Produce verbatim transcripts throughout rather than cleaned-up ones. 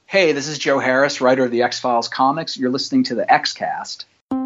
Hey, this is Joe Harris, writer of the X-Files comics. You're listening to the X-Cast.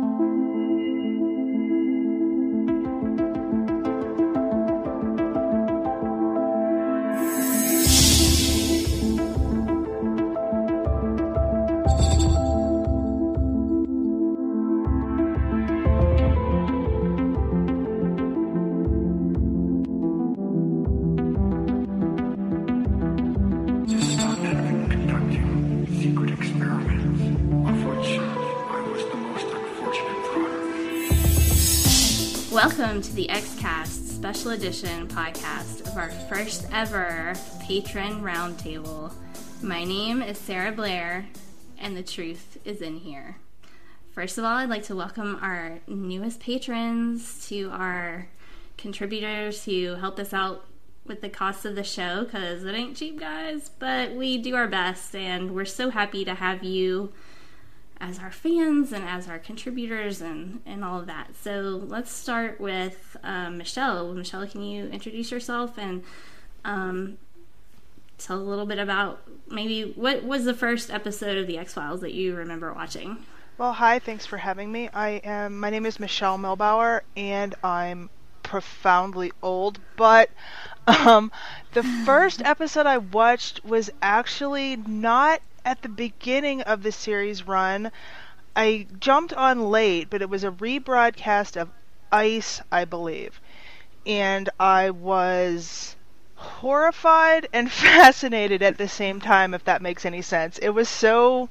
Welcome to the X-Cast Special Edition podcast of our first ever Patron Roundtable. My name is Sarah Blair, and the truth is in here. First of all, I'd like to welcome our newest patrons to our contributors who help us out with the cost of the show, because it ain't cheap, guys, but we do our best, and we're so happy to have you as our fans and as our contributors and, and all of that. So let's start with um, Michelle. Michelle, can you introduce yourself and um, tell a little bit about maybe what was the first episode of The X-Files that you remember watching? Well, hi, thanks for having me. I am. My name is Michelle Milbauer, and I'm profoundly old, but um, the first episode I watched was actually not at the beginning of the series run. I jumped on late, but it was a rebroadcast of Ice, I believe. And I was horrified and fascinated at the same time, if that makes any sense. It was so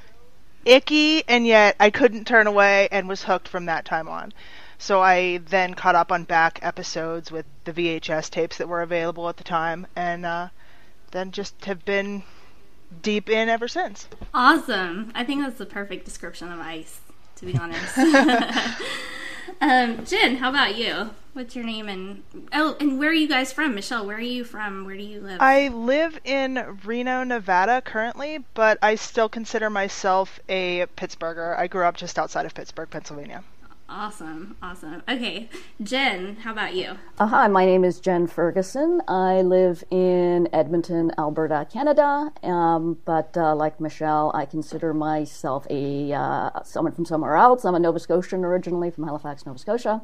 icky, and yet I couldn't turn away and was hooked from that time on. So I then caught up on back episodes with the V H S tapes that were available at the time, and uh, then just have been deep in ever since. Awesome. I think that's the perfect description of Ice, to be honest. um, Jen, how about you? What's your name? And oh, and where are you guys from? Michelle, where are you from? Where do you live? I live in Reno, Nevada currently, but I still consider myself a Pittsburgher. I grew up just outside of Pittsburgh, Pennsylvania. Awesome, awesome. Okay, Jen, how about you? Uh, hi, my name is Jen Ferguson. I live in Edmonton, Alberta, Canada. Um, but uh, like Michelle, I consider myself a uh, someone from somewhere else. I'm a Nova Scotian originally, from Halifax, Nova Scotia.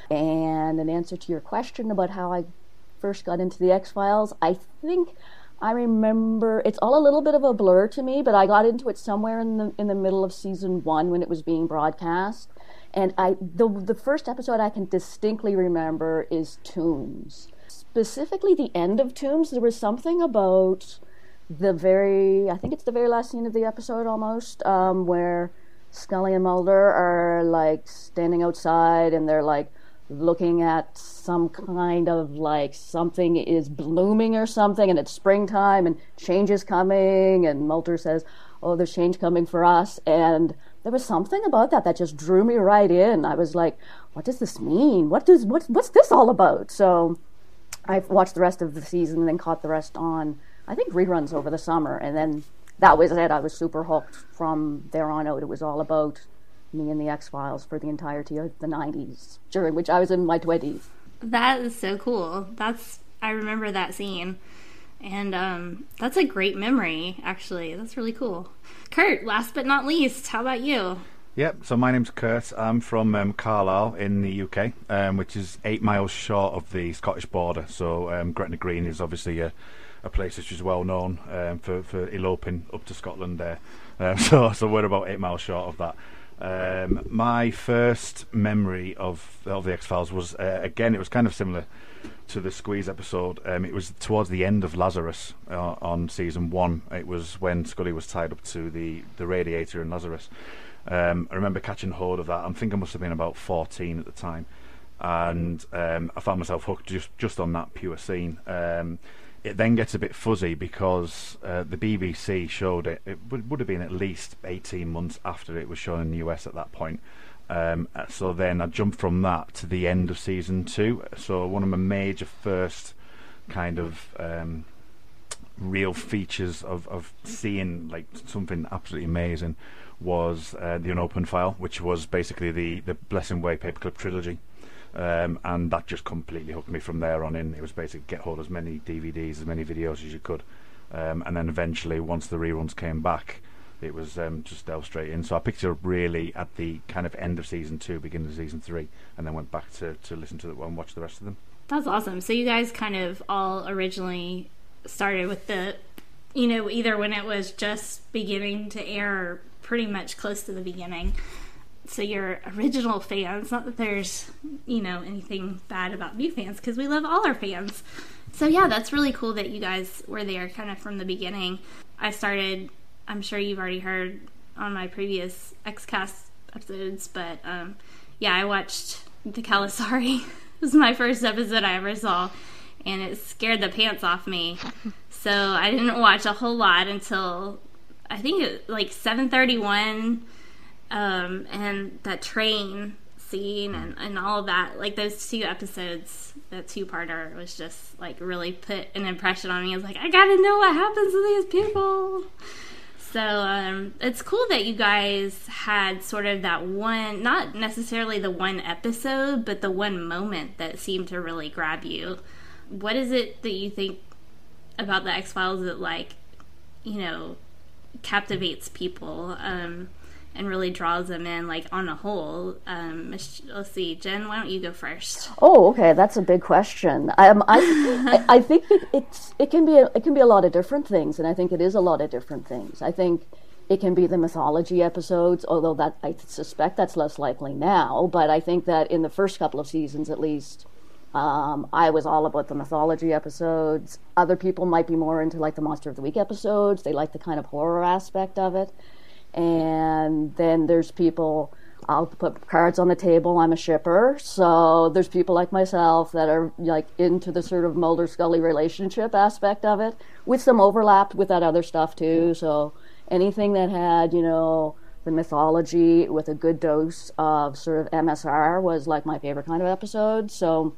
And in answer to your question about how I first got into the X-Files, I think I remember, it's all a little bit of a blur to me, but I got into it somewhere in the in the middle of season one when it was being broadcast. And I the the first episode I can distinctly remember is Tombs. Specifically the end of Tombs, there was something about the very, I think it's the very last scene of the episode almost, um, where Scully and Mulder are like standing outside and they're like looking at some kind of like something is blooming or something, and it's springtime and change is coming, and Mulder says, oh, there's change coming for us. And there was something about that that just drew me right in. I was like, what does this mean? What does what, what's this all about? So I watched the rest of the season and then caught the rest on, I think, reruns over the summer. And then that was it. I was super hooked from there on out. It was all about me and the X-Files for the entirety of the nineties, during which I was in my twenties. That is so cool. That's I remember that scene. And um, that's a great memory, actually. That's really cool. Kurt, last but not least, how about you? Yep, so my name's Kurt. I'm from um, Carlisle in the U K, um, which is eight miles short of the Scottish border. So um, Gretna Green is obviously a, a place which is well known um, for, for eloping up to Scotland there. Um, so, so we're about eight miles short of that. Um, my first memory of, of the X-Files was, uh, again, it was kind of similar to the Squeeze episode. Um, it was towards the end of Lazarus uh, on season one. It was when Scully was tied up to the, the radiator in Lazarus. Um, I remember catching hold of that. I think I must have been about fourteen at the time, and um, I found myself hooked just just on that pure scene. Um, it then gets a bit fuzzy because uh, the B B C showed it. It would, would have been at least eighteen months after it was shown in the U S at that point. Um, so then I jumped from that to the end of season two. So one of my major first kind of um, real features of, of seeing like something absolutely amazing was uh, the Unopened File, which was basically the, the Blessing Way Paperclip trilogy. Um, and that just completely hooked me from there on in. It was basically get hold of as many D V Ds, as many videos as you could, Um, and then eventually, once the reruns came back, it was um, just delved straight in. So I picked it up really at the kind of end of season two, beginning of season three, and then went back to, to listen to it and watch the rest of them. That's awesome. So you guys kind of all originally started with the, you know, either when it was just beginning to air or pretty much close to the beginning. So you're original fans. Not that there's, you know, anything bad about new fans, because we love all our fans. So yeah, that's really cool that you guys were there kind of from the beginning. I started, I'm sure you've already heard on my previous X-Cast episodes, but um, yeah, I watched the Calasari. It was my first episode I ever saw, and it scared the pants off me. So I didn't watch a whole lot until I think it like seven thirty-one, um, and that train scene and, and all of that. Like those two episodes, that two-parter was just like really put an impression on me. I was like, I gotta know what happens to these people. So um, it's cool that you guys had sort of that one, not necessarily the one episode, but the one moment that seemed to really grab you. What is it that you think about the X-Files that, like, you know, captivates people um, and really draws them in, like, on a whole? Um, let's see, Jen, why don't you go first? Oh, okay, that's a big question. Um, I, I think it, it's it can be a, it can be a lot of different things, and I think it is a lot of different things. I think it can be the mythology episodes, although that I suspect that's less likely now. But I think that in the first couple of seasons, at least, um, I was all about the mythology episodes. Other people might be more into like the Monster of the Week episodes. They like the kind of horror aspect of it. And then there's people, I'll put cards on the table, I'm a shipper, so there's people like myself that are like into the sort of Mulder-Scully relationship aspect of it, with some overlap with that other stuff too. So anything that had, you know, the mythology with a good dose of sort of M S R was like my favorite kind of episode. So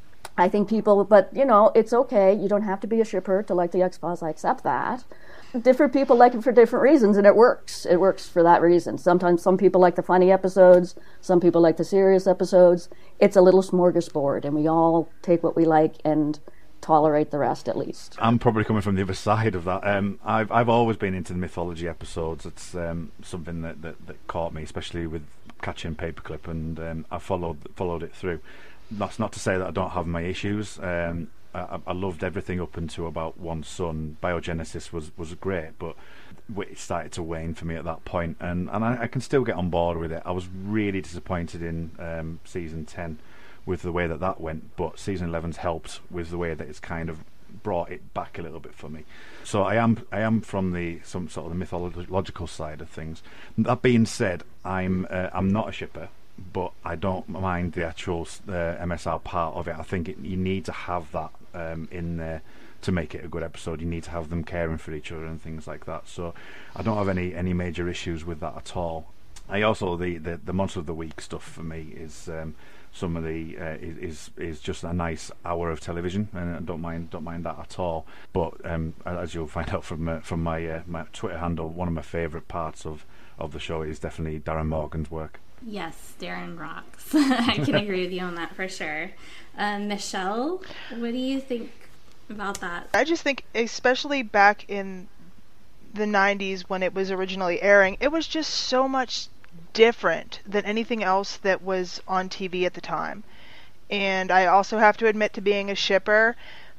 I think people, but you know, it's okay, you don't have to be a shipper to like the X-Files, I accept that. Different people like it for different reasons, and it works. It works for that reason. Sometimes some people like the funny episodes, some people like the serious episodes. It's a little smorgasbord, and we all take what we like and tolerate the rest, at least. I'm probably coming from the other side of that. Um, I've I've always been into the mythology episodes. It's um, something that, that, that caught me, especially with Catching Paperclip, and um, I followed followed it through. That's not to say that I don't have my issues. Um, I, I loved everything up until about One Son. Biogenesis was, was great, but it started to wane for me at that point, and, and I, I can still get on board with it. I was really disappointed in um, season ten with the way that that went, but season eleven's helped with the way that it's kind of brought it back a little bit for me. So I am I am from the some sort of the mythological side of things. That being said, I'm uh, I'm not a shipper, but I don't mind the actual uh, M S R part of it. I think it, you need to have that um, in there to make it a good episode. You need to have them caring for each other and things like that. So I don't have any, any major issues with that at all. I also the, the, the Monster of the Week stuff for me is um, some of the uh, is is just a nice hour of television, and I don't mind don't mind that at all. But um, as you'll find out from uh, from my uh, my Twitter handle, one of my favourite parts of, of the show is definitely Darren Morgan's work. Yes, Darren rocks. I can agree with you on that for sure. Um, Michelle, what do you think about that? I just think, especially back in the nineties when it was originally airing, it was just so much different than anything else that was on T V at the time. And I also have to admit to being a shipper,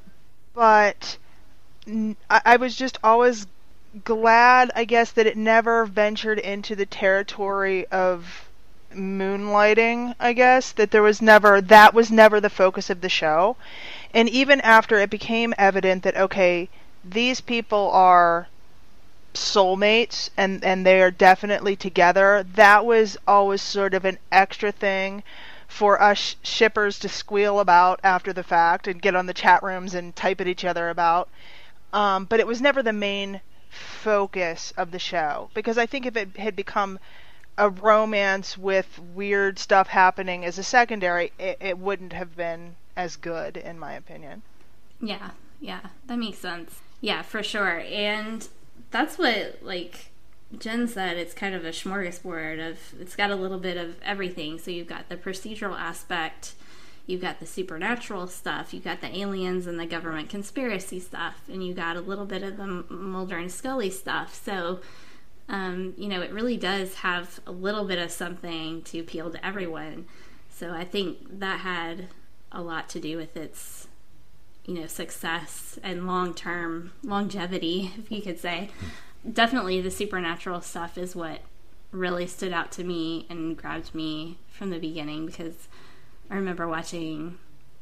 but I, I was just always glad, I guess, that it never ventured into the territory of moonlighting, I guess, that there was never, that was never the focus of the show. And even after it became evident that, okay, these people are soulmates and, and they are definitely together, that was always sort of an extra thing for us shippers to squeal about after the fact and get on the chat rooms and type at each other about. Um, but it was never the main focus of the show, because I think if it had become a romance with weird stuff happening as a secondary, it, it wouldn't have been as good, in my opinion. Yeah, yeah, that makes sense. Yeah, for sure. And that's what, like Jen said, it's kind of a smorgasbord of, it's got a little bit of everything. So you've got the procedural aspect, you've got the supernatural stuff, you've got the aliens and the government conspiracy stuff, and you got a little bit of the Mulder and Scully stuff. So, um, you know, it really does have a little bit of something to appeal to everyone. So I think that had a lot to do with its, you know, success and long-term longevity, if you could say. Definitely the supernatural stuff is what really stood out to me and grabbed me from the beginning, because I remember watching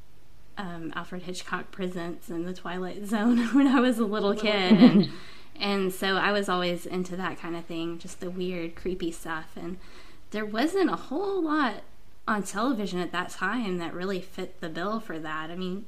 um, Alfred Hitchcock Presents and The Twilight Zone when I was a little kid, and and so I was always into that kind of thing, just the weird, creepy stuff. And there wasn't a whole lot on television at that time that really fit the bill for that. I mean,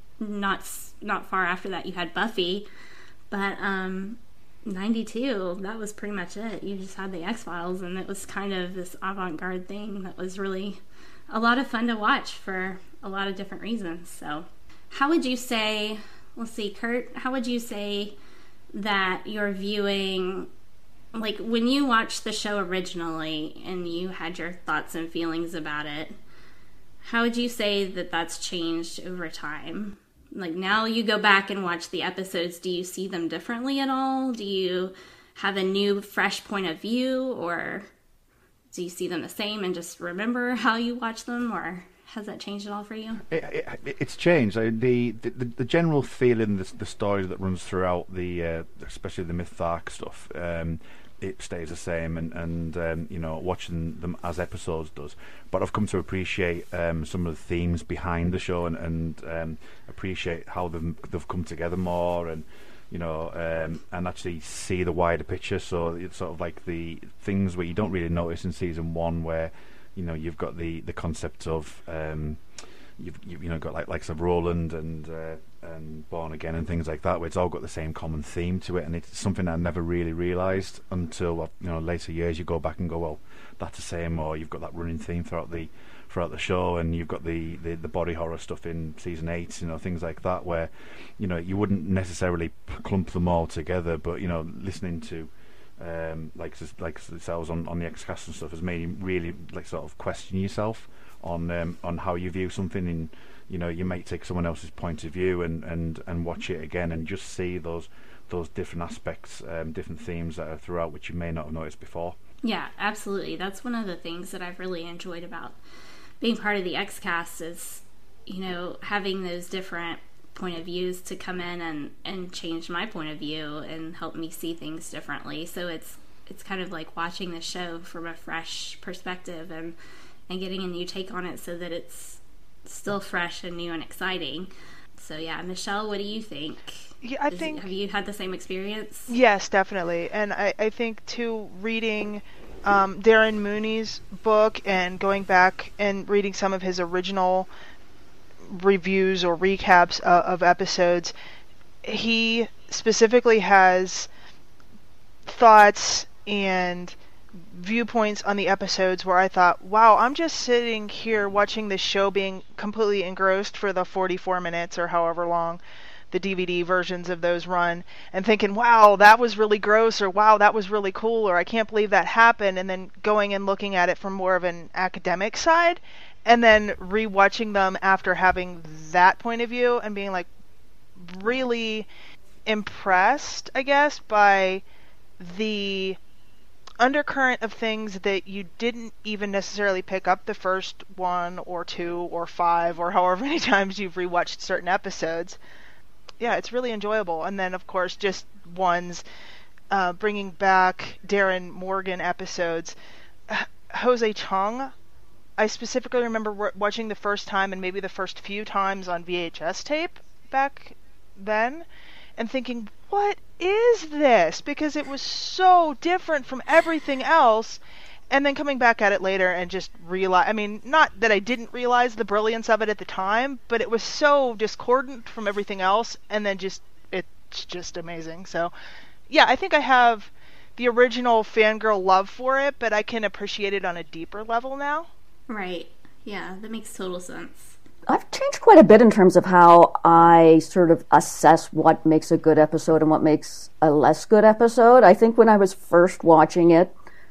not not far after that you had Buffy, but um, ninety-two, that was pretty much it. You just had the X-Files, and it was kind of this avant-garde thing that was really a lot of fun to watch for a lot of different reasons. So how would you say, let's see, Kurt, how would you say that you're viewing, like when you watched the show originally and you had your thoughts and feelings about it, how would you say that that's changed over time? Like now you go back and watch the episodes, do you see them differently at all? Do you have a new, fresh point of view, or do you see them the same and just remember how you watch them, or has that changed at all for you? It, it, it's changed. I, the, the the general feeling, the, the story that runs throughout the, uh, especially the Myth Arc stuff, um, it stays the same, and and um, you know, watching them as episodes does. But I've come to appreciate um, some of the themes behind the show, and, and um, appreciate how they've they've come together more, and you know, um, and actually see the wider picture. So it's sort of like the things where you don't really notice in season one, where you know you've got the, the concept of um, you've, you've you know got like likes of Roland and uh, and Born Again and things like that, where it's all got the same common theme to it, and it's something I never really realised until you know later years. You go back and go, well, that's the same, or you've got that running theme throughout the throughout the show, and you've got the, the, the body horror stuff in season eight, you know, things like that, where you know you wouldn't necessarily clump them all together, but you know, listening to um, like like yourselves on on the X-Cast and stuff has made you really like sort of question yourself on um, on how you view something. In you know, you might take someone else's point of view and, and, and watch it again and just see those those different aspects, um, different themes that are throughout, which you may not have noticed before. Yeah, absolutely. That's one of the things that I've really enjoyed about being part of the X-Cast is, you know, having those different point of views to come in and, and change my point of view and help me see things differently. So it's it's kind of like watching the show from a fresh perspective and, and getting a new take on it so that it's still fresh and new and exciting. So yeah, Michelle, what do you think? Yeah, I Is think it, have you had the same experience? Yes, definitely. And I, I think too, reading um, Darren Mooney's book and going back and reading some of his original reviews or recaps uh, of episodes, he specifically has thoughts and viewpoints on the episodes where I thought, wow, I'm just sitting here watching this show being completely engrossed for the forty-four minutes or however long the D V D versions of those run, and thinking, wow, that was really gross, or wow, that was really cool, or I can't believe that happened, and then going and looking at it from more of an academic side, and then rewatching them after having that point of view and being like really impressed, I guess, by the undercurrent of things that you didn't even necessarily pick up the first one or two or five or however many times you've rewatched certain episodes. Yeah, it's really enjoyable. And then, of course, just ones uh, bringing back Darren Morgan episodes. H- Jose Chung, I specifically remember w- watching the first time and maybe the first few times on V H S tape back then and thinking, what is this? Because it was so different from everything else. And then coming back at it later and just realize, I mean, not that I didn't realize the brilliance of it at the time, but it was so discordant from everything else, and then just, it's just amazing. So, yeah, I think I have the original fangirl love for it, but I can appreciate it on a deeper level now. Right. Yeah, that makes total sense. I've changed quite a bit in terms of how I sort of assess what makes a good episode and what makes a less good episode. I think when I was first watching it,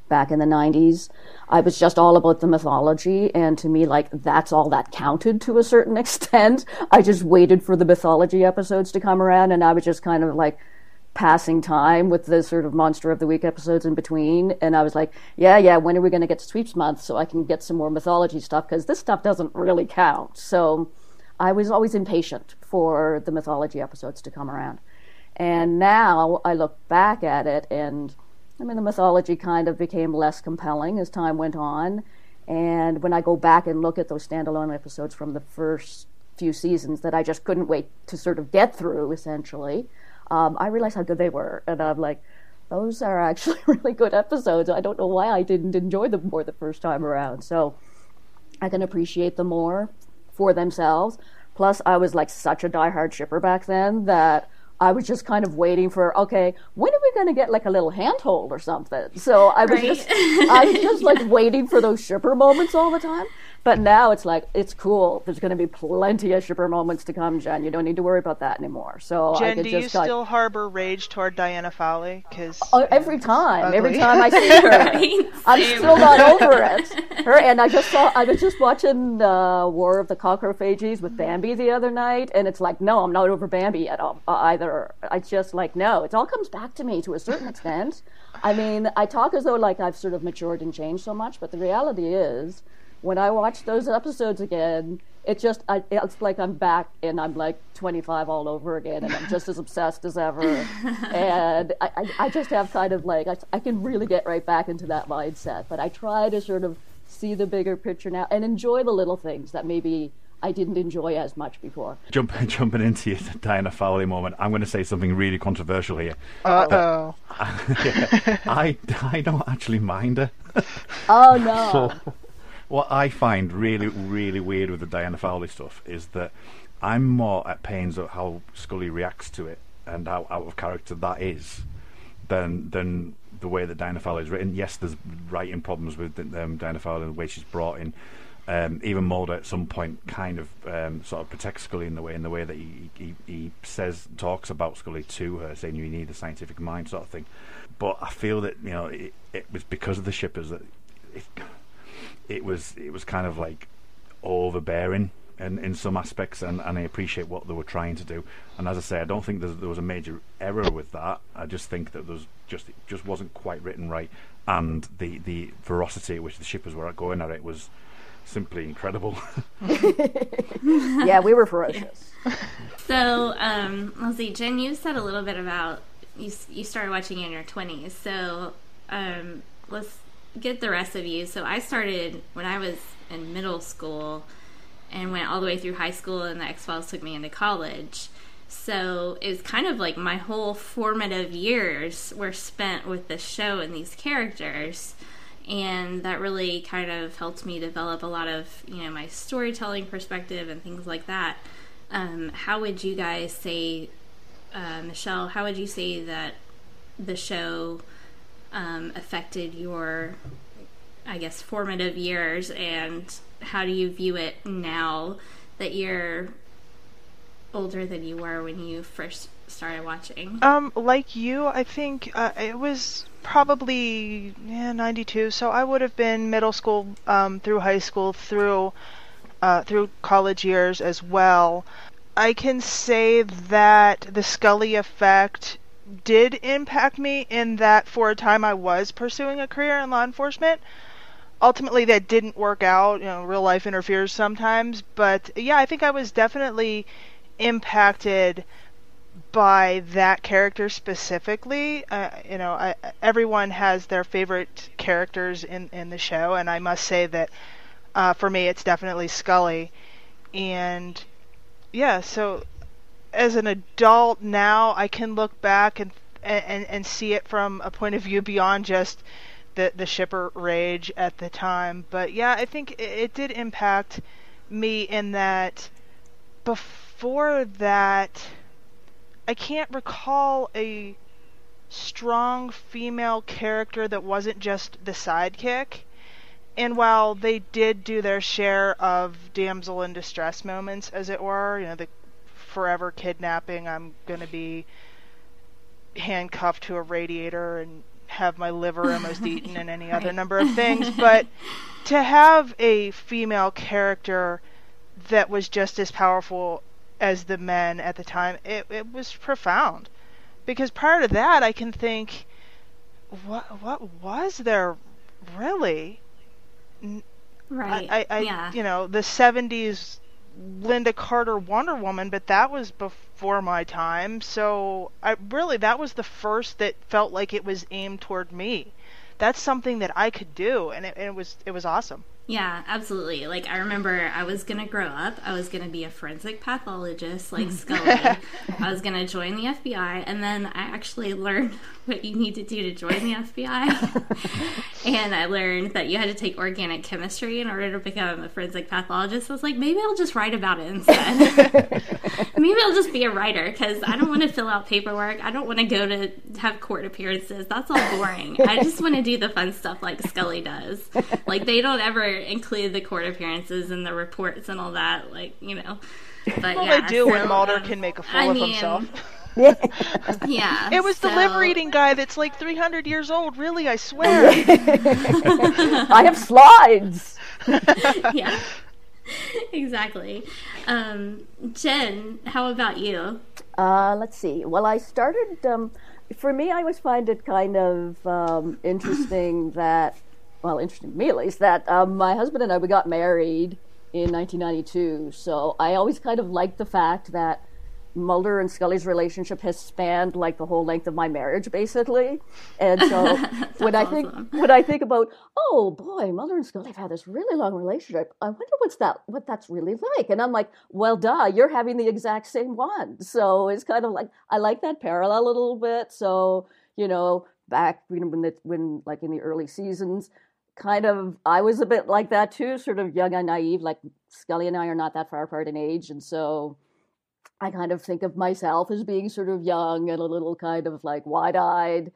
back in the nineties. I was just all about the mythology, and to me, like, that's all that counted to a certain extent. I just waited for the mythology episodes to come around, and I was just kind of like passing time with the sort of Monster of the Week episodes in between, and I was like, yeah, yeah, when are we going to get to Sweeps Month so I can get some more mythology stuff, because this stuff doesn't really count. So I was always impatient for the mythology episodes to come around. And now I look back at it, and I mean, the mythology kind of became less compelling as time went on. And when I go back and look at those standalone episodes from the first few seasons that I just couldn't wait to sort of get through, essentially, um, I realize how good they were. And I'm like, those are actually really good episodes. I don't know why I didn't enjoy them more the first time around. So I can appreciate them more for themselves. Plus, I was like such a diehard shipper back then that I was just kind of waiting for, okay, when are we going to get like a little handhold or something? So I was right? just, I was just like waiting for those shipper moments all the time. But now it's like, it's cool. There's going to be plenty of shipper moments to come, Jen. You don't need to worry about that anymore. So Jen, I could do just you still like, harbor rage toward Diana Fowley? Cause, oh, every time, ugly. every time I see her, Right? I'm Same. still not over it. Her and I just saw, I was just watching uh, War of the Cockrophages with Bambi the other night, and it's like, no, I'm not over Bambi at all uh, either. I just like, no, it all comes back to me to a certain extent. I mean, I talk as though like I've sort of matured and changed so much, but the reality is, when I watch those episodes again, it just, I, it's like I'm back and I'm like twenty-five all over again, and I'm just as obsessed as ever. And I, I, I just have kind of like, I, I can really get right back into that mindset. But I try to sort of see the bigger picture now and enjoy the little things that maybe I didn't enjoy as much before. Jump, jumping into your Diana Fowley moment, I'm going to say something really controversial here. Uh-oh. Uh, yeah, I, I don't actually mind her. Oh, no. What I find really, really weird with the Diana Fowley stuff is that I'm more at pains at how Scully reacts to it and how out of character that is than than the way that Diana Fowley is written. Yes, there's writing problems with um, Diana Fowley and the way she's brought in. Um, even Mulder at some point kind of um, sort of protects Scully in the way in the way that he, he he says talks about Scully to her, saying you need a scientific mind sort of thing. But I feel that you know it, it was because of the shippers that it, it was it was kind of like overbearing in, in some aspects, and, and I appreciate what they were trying to do. And as I say, I don't think there was a major error with that. I just think that there was just it just wasn't quite written right, and the the ferocity at which the shippers were going at it was simply incredible. Yeah, we were ferocious. So, um, let's see, Jen, you said a little bit about you. You started watching in your twenties. So, um, let's get the rest of you. So, I started when I was in middle school and went all the way through high school, and the X-Files took me into college. So it was kind of like my whole formative years were spent with this show and these characters. And that really kind of helped me develop a lot of, you know, my storytelling perspective and things like that. Um, how would you guys say, uh, Michelle, how would you say that the show um, affected your, I guess, formative years, and how do you view it now that you're older than you were when you first started watching? Um, like you, I think uh, it was probably yeah, ninety-two, so I would have been middle school um, through high school through uh, through college years as well. I can say that the Scully effect did impact me in that for a time I was pursuing a career in law enforcement. Ultimately, that didn't work out. You know, real life interferes sometimes, but yeah, I think I was definitely impacted by that character specifically. Uh, you know, I, everyone has their favorite characters in, in the show, and I must say that uh, for me, it's definitely Scully. And yeah, so as an adult now, I can look back and and, and see it from a point of view beyond just the the shipper rage at the time. But yeah, I think it, it did impact me in that before that, I can't recall a strong female character that wasn't just the sidekick. And while they did do their share of damsel in distress moments, as it were, you know, the forever kidnapping, I'm going to be handcuffed to a radiator and have my liver almost eaten and any other number of things. But to have a female character that was just as powerful as the men at the time, it, it was profound. Because prior to that, I can think, what what was there really? Right. I, I, I yeah. You know, the seventies Linda Carter Wonder Woman, but that was before my time. So I really, that was the first that felt like it was aimed toward me. That's something that I could do, and it, and it was it was awesome. Yeah, absolutely. Like, I remember I was going to grow up. I was going to be a forensic pathologist like Scully. I was going to join the F B I, and then I actually learned what you need to do to join the F B I. And I learned that you had to take organic chemistry in order to become a forensic pathologist. I was like, maybe I'll just write about it instead. Maybe I'll just be a writer, because I don't want to fill out paperwork. I don't want to go to have court appearances. That's all boring. I just want to do the fun stuff like Scully does. Like, they don't ever include the court appearances and the reports and all that, like, you know. But well, yeah, they do so, when Mulder um, can make a fool I of mean, himself. Yeah. It was so... the liver eating guy that's like three hundred years old, really, I swear. I have slides. Yeah. Exactly. Um, Jen, how about you? Uh, let's see. Well, I started, um, for me, I always find it kind of um, interesting that, well, interesting to me at least, that um, my husband and I, we got married in nineteen ninety-two. So I always kind of liked the fact that Mulder and Scully's relationship has spanned like the whole length of my marriage, basically. And so when I think awesome. when I think about, oh boy, Mulder and Scully have had this really long relationship, I wonder what's that what that's really like. And I'm like, well, duh, you're having the exact same one. So it's kind of like, I like that parallel a little bit. So, you know, back you know, when the, when like in the early seasons, kind of I was a bit like that too, sort of young and naive. Like Scully and I are not that far apart in age, and so I kind of think of myself as being sort of young and a little kind of like wide-eyed.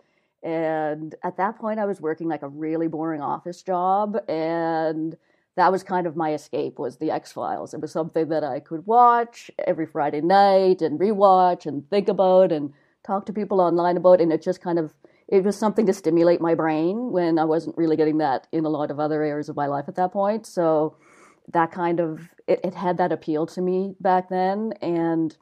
And at that point, I was working like a really boring office job. And that was kind of my escape, was the X-Files. It was something that I could watch every Friday night and rewatch and think about and talk to people online about. And it just kind of, it was something to stimulate my brain when I wasn't really getting that in a lot of other areas of my life at that point. So that kind of, it, it had that appeal to me back then. And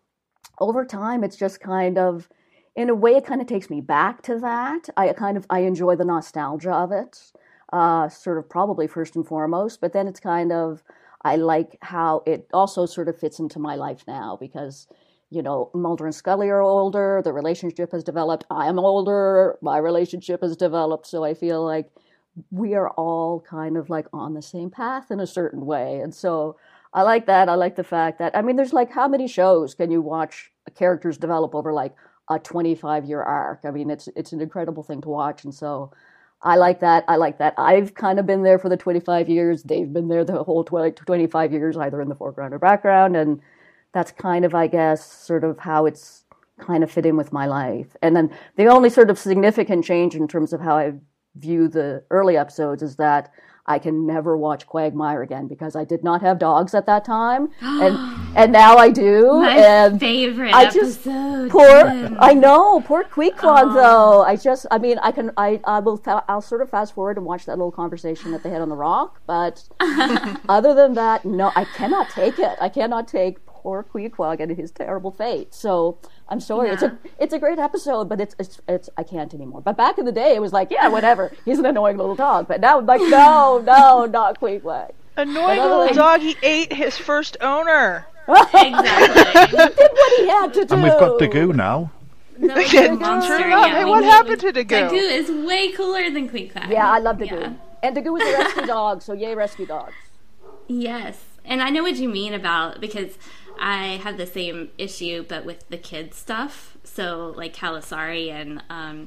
over time, it's just kind of, in a way, it kind of takes me back to that. I kind of, I enjoy the nostalgia of it, uh, sort of probably first and foremost. But then it's kind of, I like how it also sort of fits into my life now because, you know, Mulder and Scully are older, the relationship has developed, I'm older, my relationship has developed. So I feel like we are all kind of like on the same path in a certain way. And so I like that. I like the fact that, I mean, there's like, how many shows can you watch characters develop over like a twenty-five year arc? I mean, it's, it's an incredible thing to watch. And so I like that. I like that. I've kind of been there for the twenty-five years. They've been there the whole twenty-five years, either in the foreground or background. And that's kind of, I guess, sort of how it's kind of fit in with my life. And then the only sort of significant change in terms of how I view the early episodes is that I can never watch Quagmire again because I did not have dogs at that time, and and now I do. My and favorite I just episode. poor. Jen. I know poor Queequeg though. I just. I mean, I can. I I will. Fa- I'll sort of fast forward and watch that little conversation that they had on the rock. But other than that, no, I cannot take it. I cannot take poor Queequeg and his terrible fate. So I'm sorry. Yeah. It's a it's a great episode, but it's, it's it's I can't anymore. But back in the day, it was like, yeah, whatever. He's an annoying little dog. But now I'm like, no, no, not Queequeg. Annoying little than... dog. He ate his first owner. Exactly. He did what he had to do. And we've got Daggoo now. No, Again, monster, turn it up. yeah, Hey, we what need- happened to Daggoo? Daggoo is way cooler than Queequeg. Yeah, I love Daggoo. Yeah. And Daggoo was a rescue dog, so yay, rescue dogs. Yes, and I know what you mean about, because I have the same issue, but with the kids stuff. So, like Kalasari and um,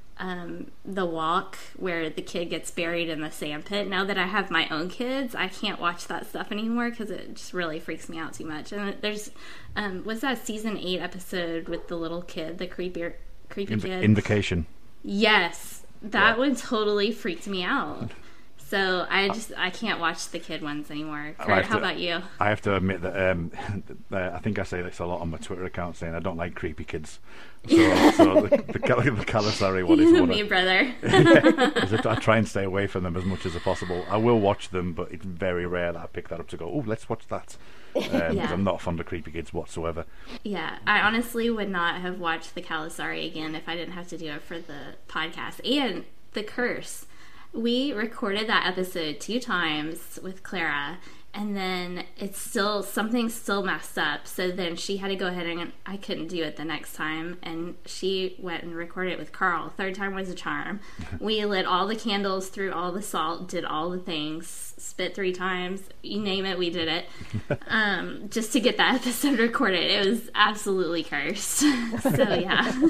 um, The Walk, where the kid gets buried in the sandpit. Now that I have my own kids, I can't watch that stuff anymore because it just really freaks me out too much. And there's, um, was that season eight episode with the little kid, the creepy, creepy Inv- kid? Invocation. Yes, that Yeah. one totally freaked me out. So I just I can't watch the kid ones anymore. I Kurt, have how to- about you? I have to admit that um, uh, I think I say this a lot on my Twitter account, saying I don't like creepy kids. So, so the, the, Cal- the Calasari one is You one. and me, I, brother. I try and stay away from them as much as possible. I will watch them, but it's very rare that I pick that up to go, oh, let's watch that. Because um, Yeah. I'm not fond of creepy kids whatsoever. Yeah, I honestly would not have watched the Calasari again if I didn't have to do it for the podcast. And The Curse. We recorded that episode two times with Clara, and then it's still, something still messed up. So then she had to go ahead and I couldn't do it the next time. And she went and recorded it with Carl. Third time was a charm. We lit all the candles, threw all the salt, did all the things, spit three times, you name it, we did it. Um, just to get that episode recorded. It was absolutely cursed. So yeah.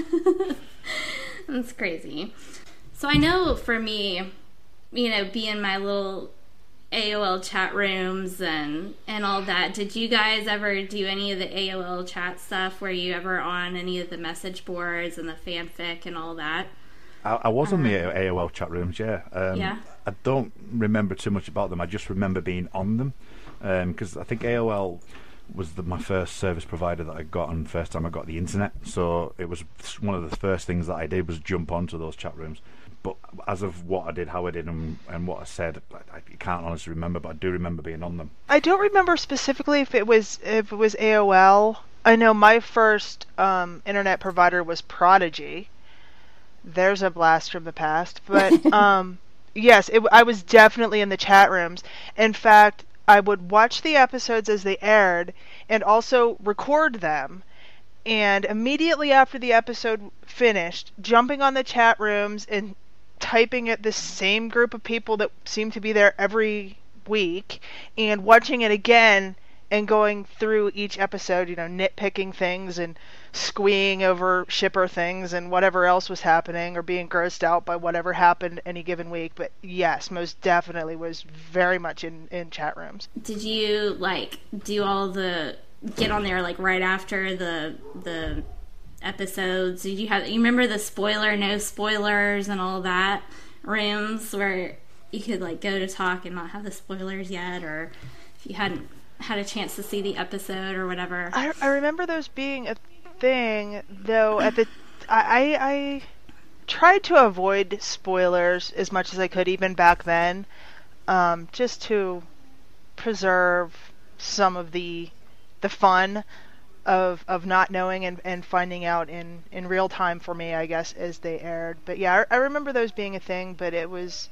That's crazy. So I know for me, you know, being my little A O L chat rooms and, and all that, did you guys ever do any of the A O L chat stuff? Were you ever on any of the message boards and the fanfic and all that? I, I was on the A O L chat rooms, yeah. Um, Yeah. I don't remember too much about them. I just remember being on them. Because I think A O L was the, my first service provider that I got on the first time I got the internet. So it was one of the first things that I did was jump onto those chat rooms. But as of what I did, how I did, and, and what I said, I, I can't honestly remember, but I do remember being on them. I don't remember specifically if it was if it was A O L. I know my first um, internet provider was Prodigy. There's a blast from the past, but um, yes, it, I was definitely in the chat rooms. In fact, I would watch the episodes as they aired, and also record them. And immediately after the episode finished, jumping on the chat rooms and typing at the same group of people that seem to be there every week, and watching it again and going through each episode, you know, nitpicking things and squeeing over shipper things and whatever else was happening, or being grossed out by whatever happened any given week. But yes, most definitely was very much in, in chat rooms. Did you, like, do all the, get on there, like, right after the, the episodes? Did you have, you remember the spoiler, no spoilers and all that rooms where you could, like, go to talk and not have the spoilers yet, or if you hadn't had a chance to see the episode or whatever? I, I remember those being a thing, though. At the I, I I tried to avoid spoilers as much as I could, even back then, um, just to preserve some of the the fun of of not knowing and, and finding out in, in real time for me, I guess, as they aired. But yeah, I, I remember those being a thing, but it was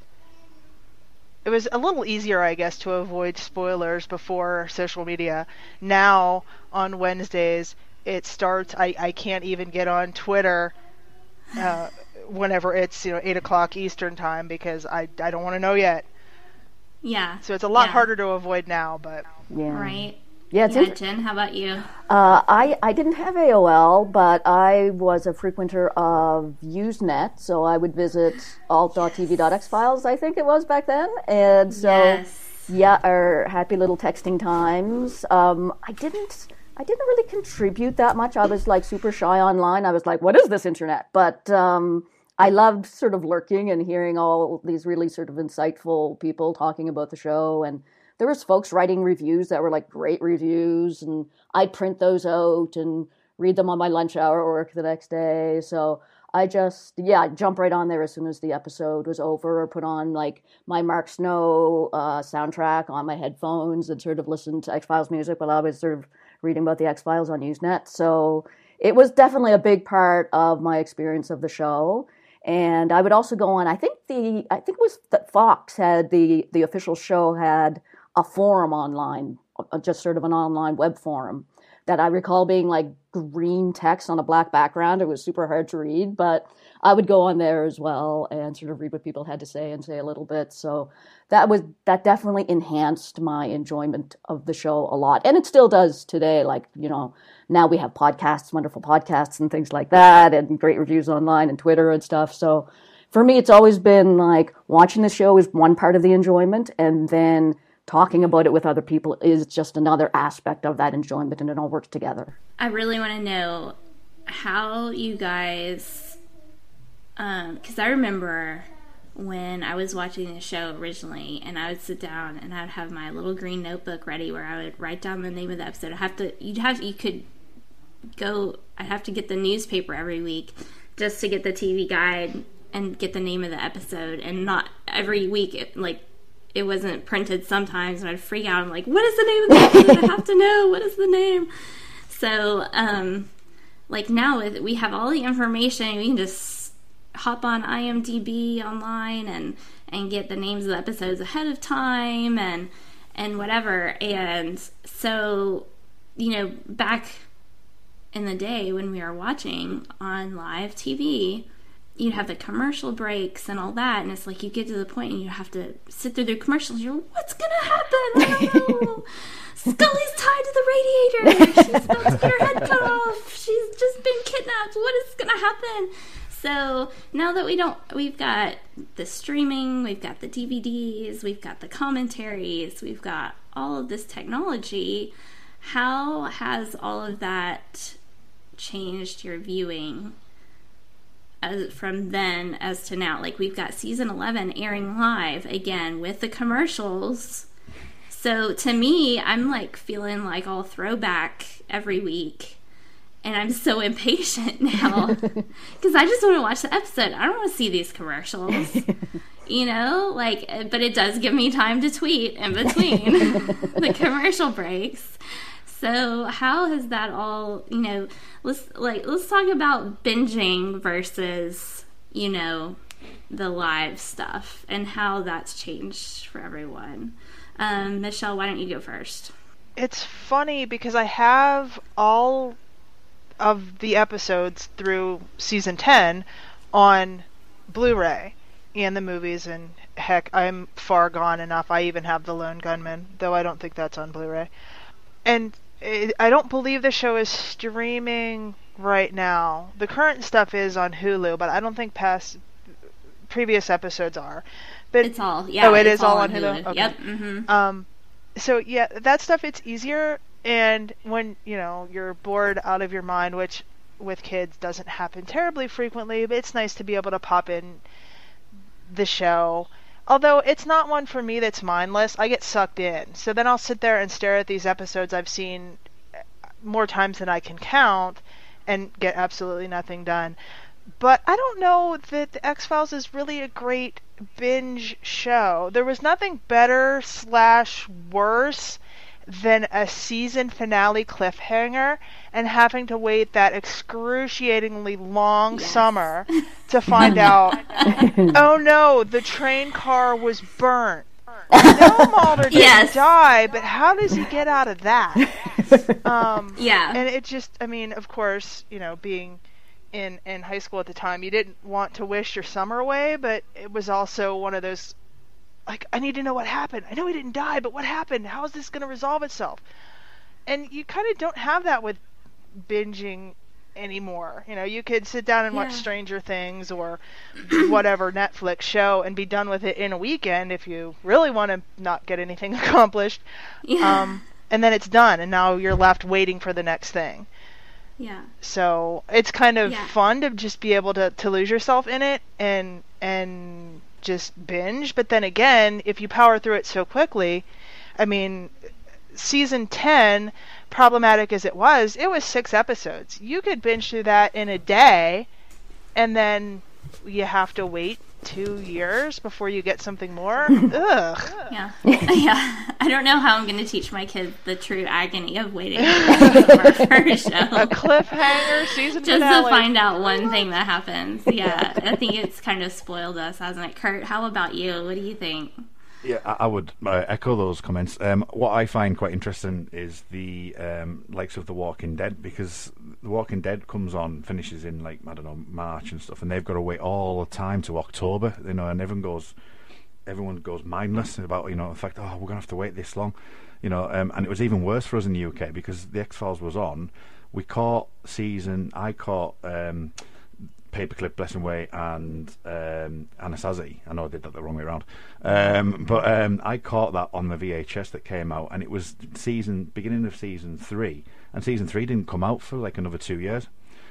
it was a little easier, I guess, to avoid spoilers before social media. Now, on Wednesdays, it starts, I, I can't even get on Twitter uh, whenever it's, you know, eight o'clock Eastern time, because I, I don't want to know yet. Yeah. So it's a lot yeah. harder to avoid now, but... Yeah. Right. Yeah, it's Yeah, in- Jen, how about you? Uh, I, I didn't have A O L, but I was a frequenter of Usenet, so I would visit alt dot t v dot x files, I think it was back then. And so, Yes. yeah, our happy little texting times. Um, I didn't I didn't really contribute that much. I was like super shy online. I was like, what is this internet? But um, I loved sort of lurking and hearing all these really sort of insightful people talking about the show, and there was folks writing reviews that were like great reviews, and I'd print those out and read them on my lunch hour or work the next day. So I just, yeah, I'd jump right on there as soon as the episode was over, or put on like my Mark Snow uh, soundtrack on my headphones and sort of listen to X-Files music while I was sort of reading about the X-Files on Usenet. So it was definitely a big part of my experience of the show. And I would also go on, I think the, I think it was that Fox had the, the official show had a forum online, just sort of an online web forum that I recall being like green text on a black background. It was super hard to read, but I would go on there as well and sort of read what people had to say and say a little bit. So that was, that definitely enhanced my enjoyment of the show a lot. And it still does today. Like, you know, now we have podcasts, wonderful podcasts and things like that, and great reviews online and Twitter and stuff. So for me, it's always been like watching the show is one part of the enjoyment, and then talking about it with other people is just another aspect of that enjoyment, and it all works together. I really want to know how you guys, um, because I remember when I was watching the show originally, and I would sit down and I'd have my little green notebook ready where I would write down the name of the episode. I have to, you'd have, you could go, I'd have to get the newspaper every week just to get the T V guide and get the name of the episode, and not every week, it, like, it wasn't printed sometimes, and I'd freak out. I'm like, what is the name of the episode? I have to know, what is the name? So, um, like, now we have all the information, we can just hop on IMDb online and, and get the names of the episodes ahead of time and, and whatever. And so, you know, back in the day when we were watching on live T V, you'd have the commercial breaks and all that, and it's like you get to the point and you have to sit through the commercials. You're like, what's gonna happen? I don't know. Scully's tied to the radiator. She's about to get her head cut off. She's just been kidnapped. What is gonna happen? So now that we don't, we've got the streaming, we've got the D V Ds, we've got the commentaries, we've got all of this technology. How has all of that changed your viewing as, from then as to now? Like, we've got season eleven airing live again with the commercials. So to me, I'm like feeling like all throwback every week. And I'm so impatient now because I just want to watch the episode. I don't want to see these commercials, you know, like, but it does give me time to tweet in between the commercial breaks. So how has that all, you know, let's like, let's talk about binging versus, you know, the live stuff and how that's changed for everyone. Um, Michelle, why don't you go first? It's funny because I have all of the episodes through season ten on Blu-ray and the movies, and heck, I'm far gone enough. I even have The Lone Gunman, though I don't think that's on Blu-ray. And it, I don't believe the show is streaming right now. The current stuff is on Hulu, but I don't think past previous episodes are. But it's all, yeah. Oh, it is all, all on on Hulu. Hulu? Okay. Yep. Mm-hmm. Um, so yeah, that stuff, it's easier. And when, you know, you're bored out of your mind, which with kids doesn't happen terribly frequently, but it's nice to be able to pop in the show. Although it's not one for me that's mindless. I get sucked in. So then I'll sit there and stare at these episodes I've seen more times than I can count and get absolutely nothing done. But I don't know that the X-Files is really a great binge show. There was nothing better slash worse than a season finale cliffhanger and having to wait that excruciatingly long yes. summer to find out, oh no, the train car was burnt. I know Mulder didn't yes. die, but how does he get out of that? Um, yeah. And it just, I mean, of course, you know, being in, in high school at the time, you didn't want to wish your summer away, but it was also one of those, like, I need to know what happened. I know he didn't die, but what happened? How is this going to resolve itself? And you kind of don't have that with binging anymore. You know, you could sit down and yeah. watch Stranger Things or whatever Netflix show and be done with it in a weekend if you really want to not get anything accomplished. Yeah. Um, and then it's done, and now you're left waiting for the next thing. Yeah. So it's kind of yeah. fun to just be able to, to lose yourself in it and and just binge. But then again, if you power through it so quickly, I mean, season ten, problematic as it was, it was six episodes. You could binge through that in a day, and then you have to wait two years before you get something more. Ugh. Yeah. Yeah. I don't know how I'm going to teach my kids the true agony of waiting for our first show. A cliffhanger season Just finale. to find out one thing that happens. Yeah. I think it's kind of spoiled us, hasn't it? Kurt, how about you? What do you think? Yeah, I, I would uh, echo those comments. Um, what I find quite interesting is the um, likes of The Walking Dead, because The Walking Dead comes on, finishes in, like, I don't know, March and stuff, and they've got to wait all the time to October, you know, and everyone goes, everyone goes mindless about, you know, the fact, oh, we're going to have to wait this long, you know, um, and it was even worse for us in the U K because the X-Files was on. We caught season, I caught um, Paperclip, Blessing Way, and um, Anasazi. I know I did that the wrong way around. Um, but um, I caught that on the V H S that came out, and it was season beginning of season three, and season three didn't come out for like another two years.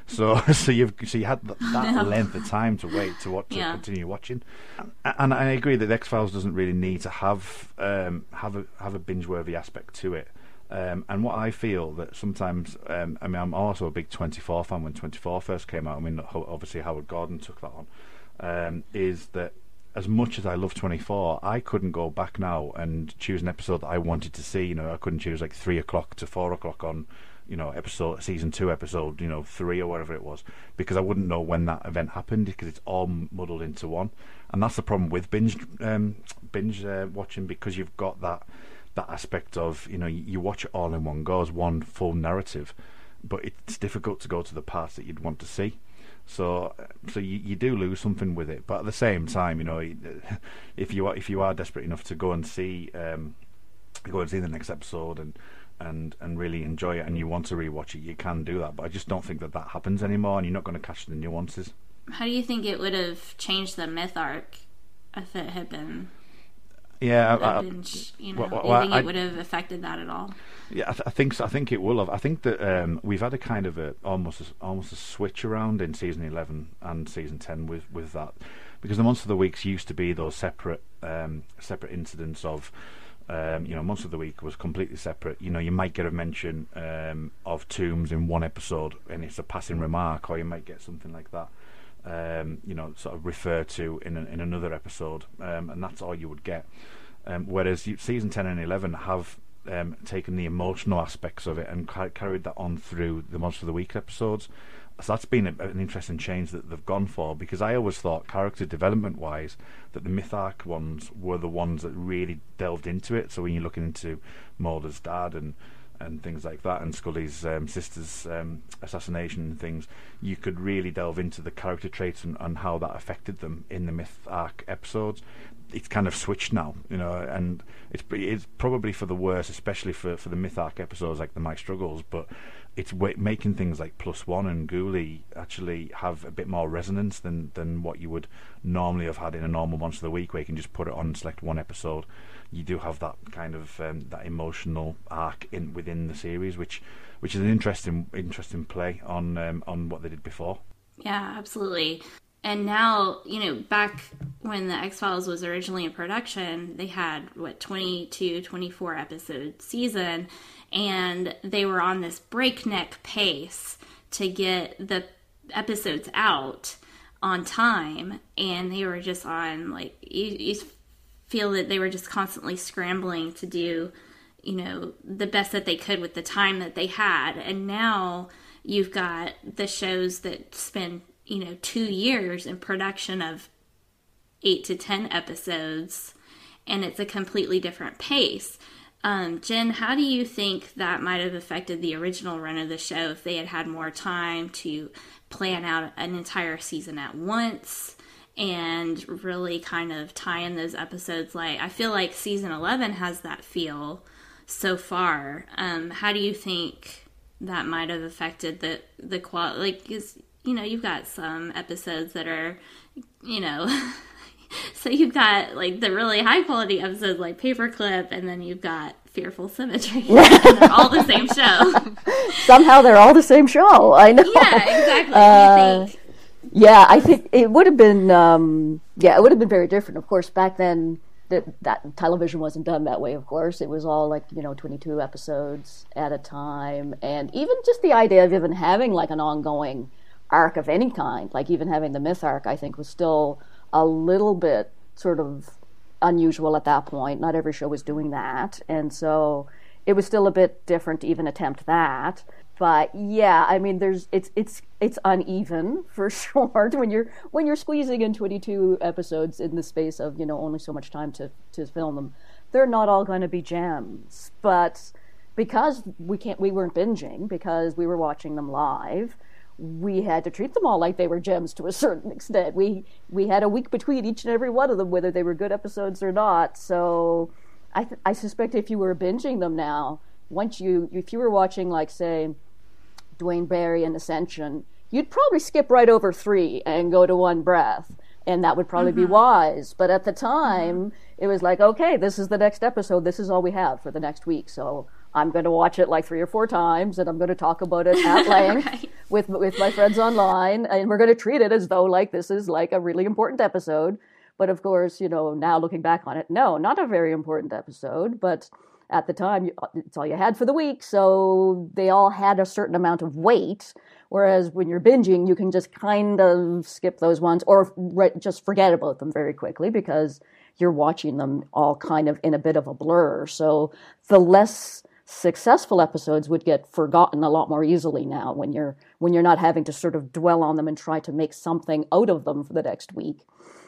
So, so you've so you had that, that No. length of time to wait to watch to Yeah. continue watching, and, and I agree that the X-Files doesn't really need to have um, have a have a binge-worthy aspect to it. Um, and what I feel that sometimes, um, I mean, I'm also a big twenty-four fan when twenty-four first came out. I mean, ho- obviously Howard Gordon took that on. Um, is that as much as I love twenty-four, I couldn't go back now and choose an episode that I wanted to see. You know, I couldn't choose like three o'clock to four o'clock on, you know, episode season two, episode you know three or whatever it was, because I wouldn't know when that event happened because it's all muddled into one. And that's the problem with binge um, binge uh, watching, because you've got that. that aspect of, you know, you, you watch it all in one go as one full narrative, but it's difficult to go to the parts that you'd want to see. So, so you, you do lose something with it. But at the same time, you know, if you are if you are desperate enough to go and see, um, go and see the next episode and and and really enjoy it, and you want to rewatch it, you can do that. But I just don't think that that happens anymore, and you're not going to catch the nuances. How do you think it would have changed the myth arc if it had been? Yeah, a I, binge, you know, well, well, do you think I- it would have affected that at all? Yeah, I, th- I think so. I think it will have. I think that um, we've had a kind of a almost a, almost a switch around in season eleven and season ten with, with that, because the Monster of the Weeks used to be those separate um, separate incidents of, um, you know, Monster of the Week was completely separate. You know, you might get a mention um, of Tombs in one episode, and it's a passing remark, or you might get something like that. Um, you know, sort of refer to in a, in another episode, um, and that's all you would get. Um, whereas you, season ten and eleven have um, taken the emotional aspects of it and ca- carried that on through the Monster of the Week episodes. So that's been a, an interesting change that they've gone for, because I always thought, character development wise, that the myth arc ones were the ones that really delved into it. So when you're looking into Mulder's dad and and things like that, and Scully's um, sister's um, assassination and things, you could really delve into the character traits and, and how that affected them in the myth arc episodes. It's kind of switched now, you know, and it's it's probably for the worse, especially for, for the myth arc episodes like the My Struggles, but it's w- making things like Plus One and Ghoulie actually have a bit more resonance than, than what you would normally have had in a normal Monster of the Week, where you can just put it on and select one episode. You do have that kind of um, that emotional arc in within the series, which which is an interesting interesting play on um, on what they did before. Yeah, absolutely. And now, you know, back when the X-Files was originally in production, they had, what, twenty-two, twenty-four episode season, and they were on this breakneck pace to get the episodes out on time, and they were just on, like, you, you feel that they were just constantly scrambling to do, you know, the best that they could with the time that they had. And now you've got the shows that spend, you know, two years in production of eight to ten episodes, and it's a completely different pace. Um, Jen, how do you think that might have affected the original run of the show if they had had more time to plan out an entire season at once and really kind of tie in those episodes? Like, I feel like season eleven has that feel so far. Um, how do you think that might have affected the the quality? Like, is, you know, you've got some episodes that are, you know, so you've got like the really high quality episodes like Paperclip, and then you've got Fearful Symmetry. And they're all the same show. Somehow they're all the same show. I know. Yeah, exactly. Uh, you think? Yeah, I think it would have been. Um, yeah, it would have been very different. Of course, back then that that television wasn't done that way. Of course, it was all like, you know, twenty-two episodes at a time, and even just the idea of even having like an ongoing arc of any kind, like even having the myth arc, I think was still a little bit sort of unusual at that point. Not every show was doing that, and so it was still a bit different to even attempt that. But yeah, I mean, there's it's it's it's uneven for sure when you're when you're squeezing in twenty-two episodes in the space of, you know, only so much time to to film them. They're not all going to be gems, but because we can't we weren't binging, because we were watching them live, we had to treat them all like they were gems to a certain extent. We we had a week between each and every one of them, whether they were good episodes or not. So I th- I suspect if you were binging them now, once you if you were watching, like, say, Dwayne Barry and Ascension, you'd probably skip right over three and go to One Breath, and that would probably mm-hmm. be wise. But at the time, mm-hmm. it was like, okay, this is the next episode. This is all we have for the next week. So I'm going to watch it like three or four times, and I'm going to talk about it at length right. with with my friends online, and we're going to treat it as though like this is like a really important episode. But of course, you know, now looking back on it, no, not a very important episode. But at the time, it's all you had for the week, so they all had a certain amount of weight. Whereas when you're binging, you can just kind of skip those ones or re- just forget about them very quickly because you're watching them all kind of in a bit of a blur. So the less successful episodes would get forgotten a lot more easily now when you're when you're not having to sort of dwell on them and try to make something out of them for the next week.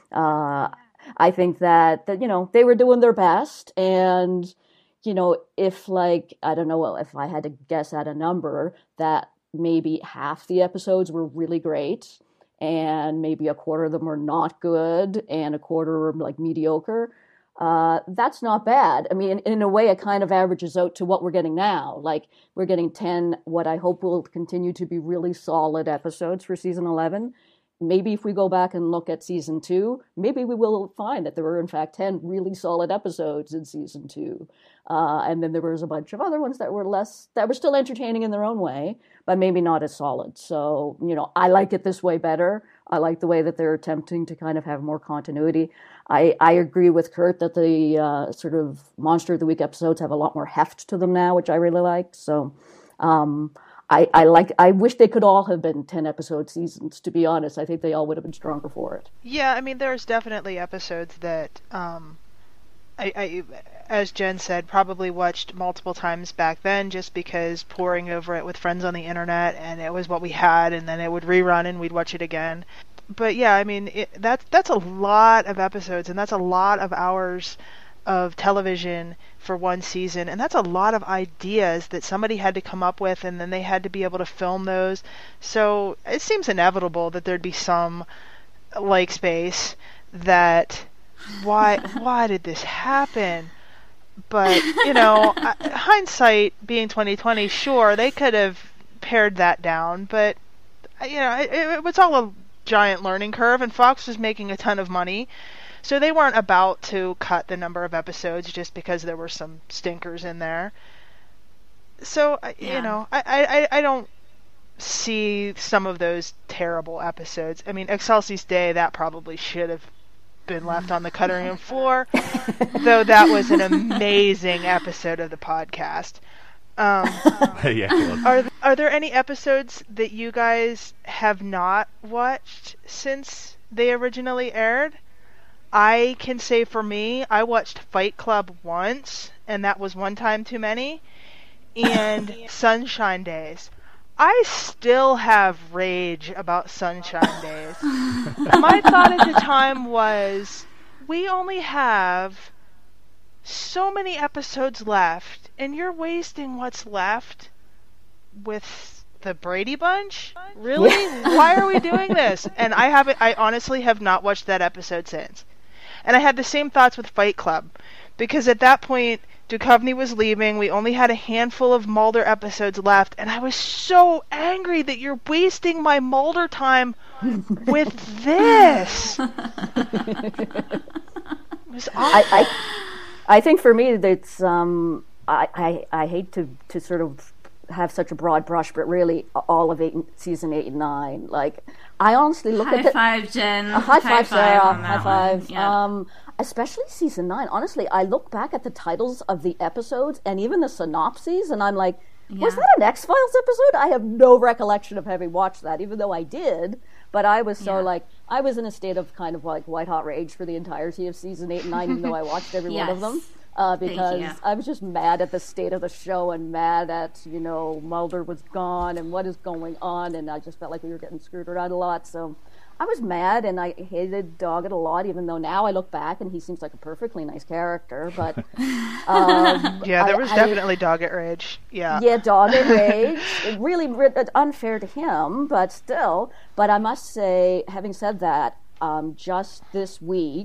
Uh, I think that, that, you know, they were doing their best, and, you know, if like, I don't know, if I had to guess at a number, that maybe half the episodes were really great and maybe a quarter of them were not good and a quarter were like mediocre. Uh, that's not bad. I mean, in, in a way, it kind of averages out to what we're getting now. Like, we're getting ten, what I hope will continue to be really solid episodes for season eleven. Maybe if we go back and look at season two, maybe we will find that there were, in fact, ten really solid episodes in season two. Uh, and then there was a bunch of other ones that were less, that were still entertaining in their own way, but maybe not as solid. So, you know, I like it this way better. I like the way that they're attempting to kind of have more continuity. I, I agree with Kurt that the uh, sort of Monster of the Week episodes have a lot more heft to them now, which I really liked. So um, I, I like. I wish they could all have been ten episode seasons, to be honest. I think they all would have been stronger for it. Yeah, I mean, there's definitely episodes that um, I, I, as Jen said, probably watched multiple times back then just because poring over it with friends on the internet, and it was what we had, and then it would rerun and we'd watch it again. But yeah, I mean, it, that's that's a lot of episodes, and that's a lot of hours of television for one season, and that's a lot of ideas that somebody had to come up with, and then they had to be able to film those. So it seems inevitable that there'd be some lake space that why why did this happen? But you know, hindsight being twenty twenty, sure they could have pared that down, but you know, it, it was all a giant learning curve, and Fox was making a ton of money, so they weren't about to cut the number of episodes just because there were some stinkers in there. So yeah. you know, I, I I don't see some of those terrible episodes. I mean, Excelsis Day, that probably should have been left on the cutting room floor, though that was an amazing episode of the podcast. Um, yeah, are are there any episodes that you guys have not watched since they originally aired? I can say for me, I watched Fight Club once, and that was one time too many, and Sunshine Days. I still have rage about Sunshine Days. My thought at the time was, we only have so many episodes left, and you're wasting what's left with the Brady Bunch? Really? Why are we doing this? And I haven't. I honestly have not watched that episode since. And I had the same thoughts with Fight Club, because at that point, Duchovny was leaving, we only had a handful of Mulder episodes left, and I was so angry that you're wasting my Mulder time with this. It was awful. I, I, I think for me, it's, um, I, I, I hate to, to sort of have such a broad brush, but really all of eight, season eight and nine, like, I honestly look high at the... High five, Jen. Uh, high, high five, Sarah. High five. Yeah. Um, especially season nine. Honestly, I look back at the titles of the episodes and even the synopses, and I'm like, yeah. was that an X-Files episode? I have no recollection of having watched that, even though I did. But I was so, yeah. like, I was in a state of kind of, like, white-hot rage for the entirety of season eight and nine, even though I watched every yes. one of them. Uh, because I was just mad at the state of the show and mad at, you know, Mulder was gone and what is going on, and I just felt like we were getting screwed around a lot, so I was mad, and I hated Doggett a lot, even though now I look back and he seems like a perfectly nice character, but... Um, yeah, there I, was I, definitely Doggett rage, yeah. Yeah, Doggett rage. It really unfair to him, but still. But I must say, having said that, um, just this week,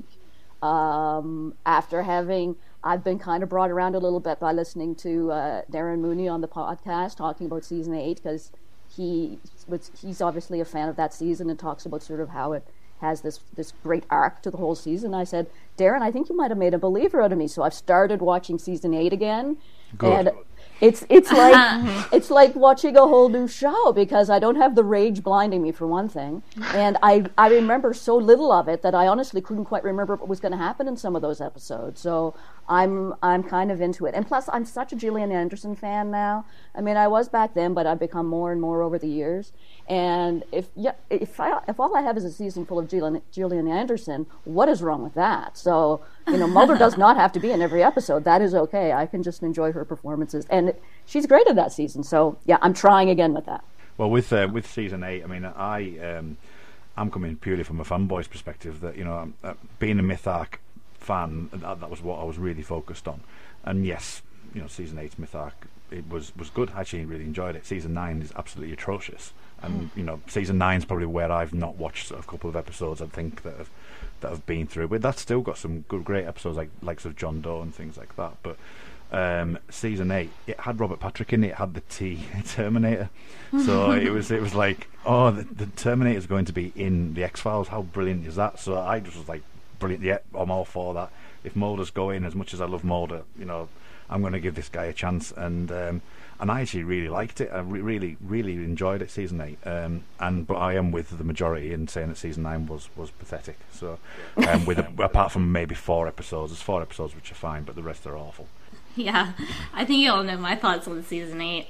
um, after having... I've been kind of brought around a little bit by listening to uh, Darren Mooney on the podcast talking about season eight, because he was, he's obviously a fan of that season and talks about sort of how it has this, this great arc to the whole season. I said, Darren, I think you might have made a believer out of me. So I've started watching season eight again. Good. And It's it's like it's like watching a whole new show because I don't have the rage blinding me for one thing, and I I remember so little of it that I honestly couldn't quite remember what was going to happen in some of those episodes. So I'm I'm kind of into it, and plus I'm such a Gillian Anderson fan now. I mean, I was back then, but I've become more and more over the years. And if yeah, if I if all I have is a season full of Gillian, Gillian Anderson, what is wrong with that? So you know, Mulder does not have to be in every episode. That is okay. I can just enjoy her performances, and she's great in that season. So yeah, I'm trying again with that. Well, with uh, with season eight, I mean, I um, I'm coming purely from a fanboy's perspective. That you know, uh, being a Mythark fan, that, that was what I was really focused on. And yes, you know, season eight's Mythark, it was was good. I actually really enjoyed it. Season nine is absolutely atrocious, and you know, season nine is probably where I've not watched a couple of episodes. I think that have that have been through, but that's still got some good, great episodes like likes of John Doe and things like that. But um, season eight, it had Robert Patrick in it. It had the T Terminator, so it was it was like, oh, the, the Terminator is going to be in the X-Files. How brilliant is that? So I just was like, brilliant. Yeah, I'm all for that. If Mulder's going, as much as I love Mulder, you know, I'm going to give this guy a chance. And um, and I actually really liked it. I re- really, really enjoyed it, season eight. Um, and but I am with the majority in saying that season nine was, was pathetic. So, um, with a, apart from maybe four episodes, there's four episodes which are fine, but the rest are awful. Yeah, I think you all know my thoughts on season eight.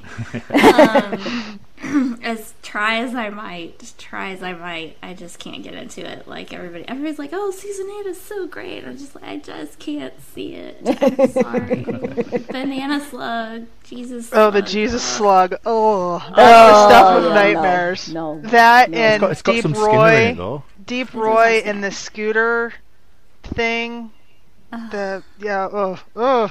um, as try as I might, try as I might, I just can't get into it. Like everybody, everybody's like, "Oh, season eight is so great." I'm just like, I just can't see it. I'm sorry. Banana Slug, Jesus. Oh, Slug. the Jesus Slug. Oh, that's Oh, the stuff of yeah, nightmares. no, no. That No. and It's got, it's got Deep some Skinner in Roy, it though. Deep does Roy, have and the scooter thing. Ugh. The yeah. Oh, oh.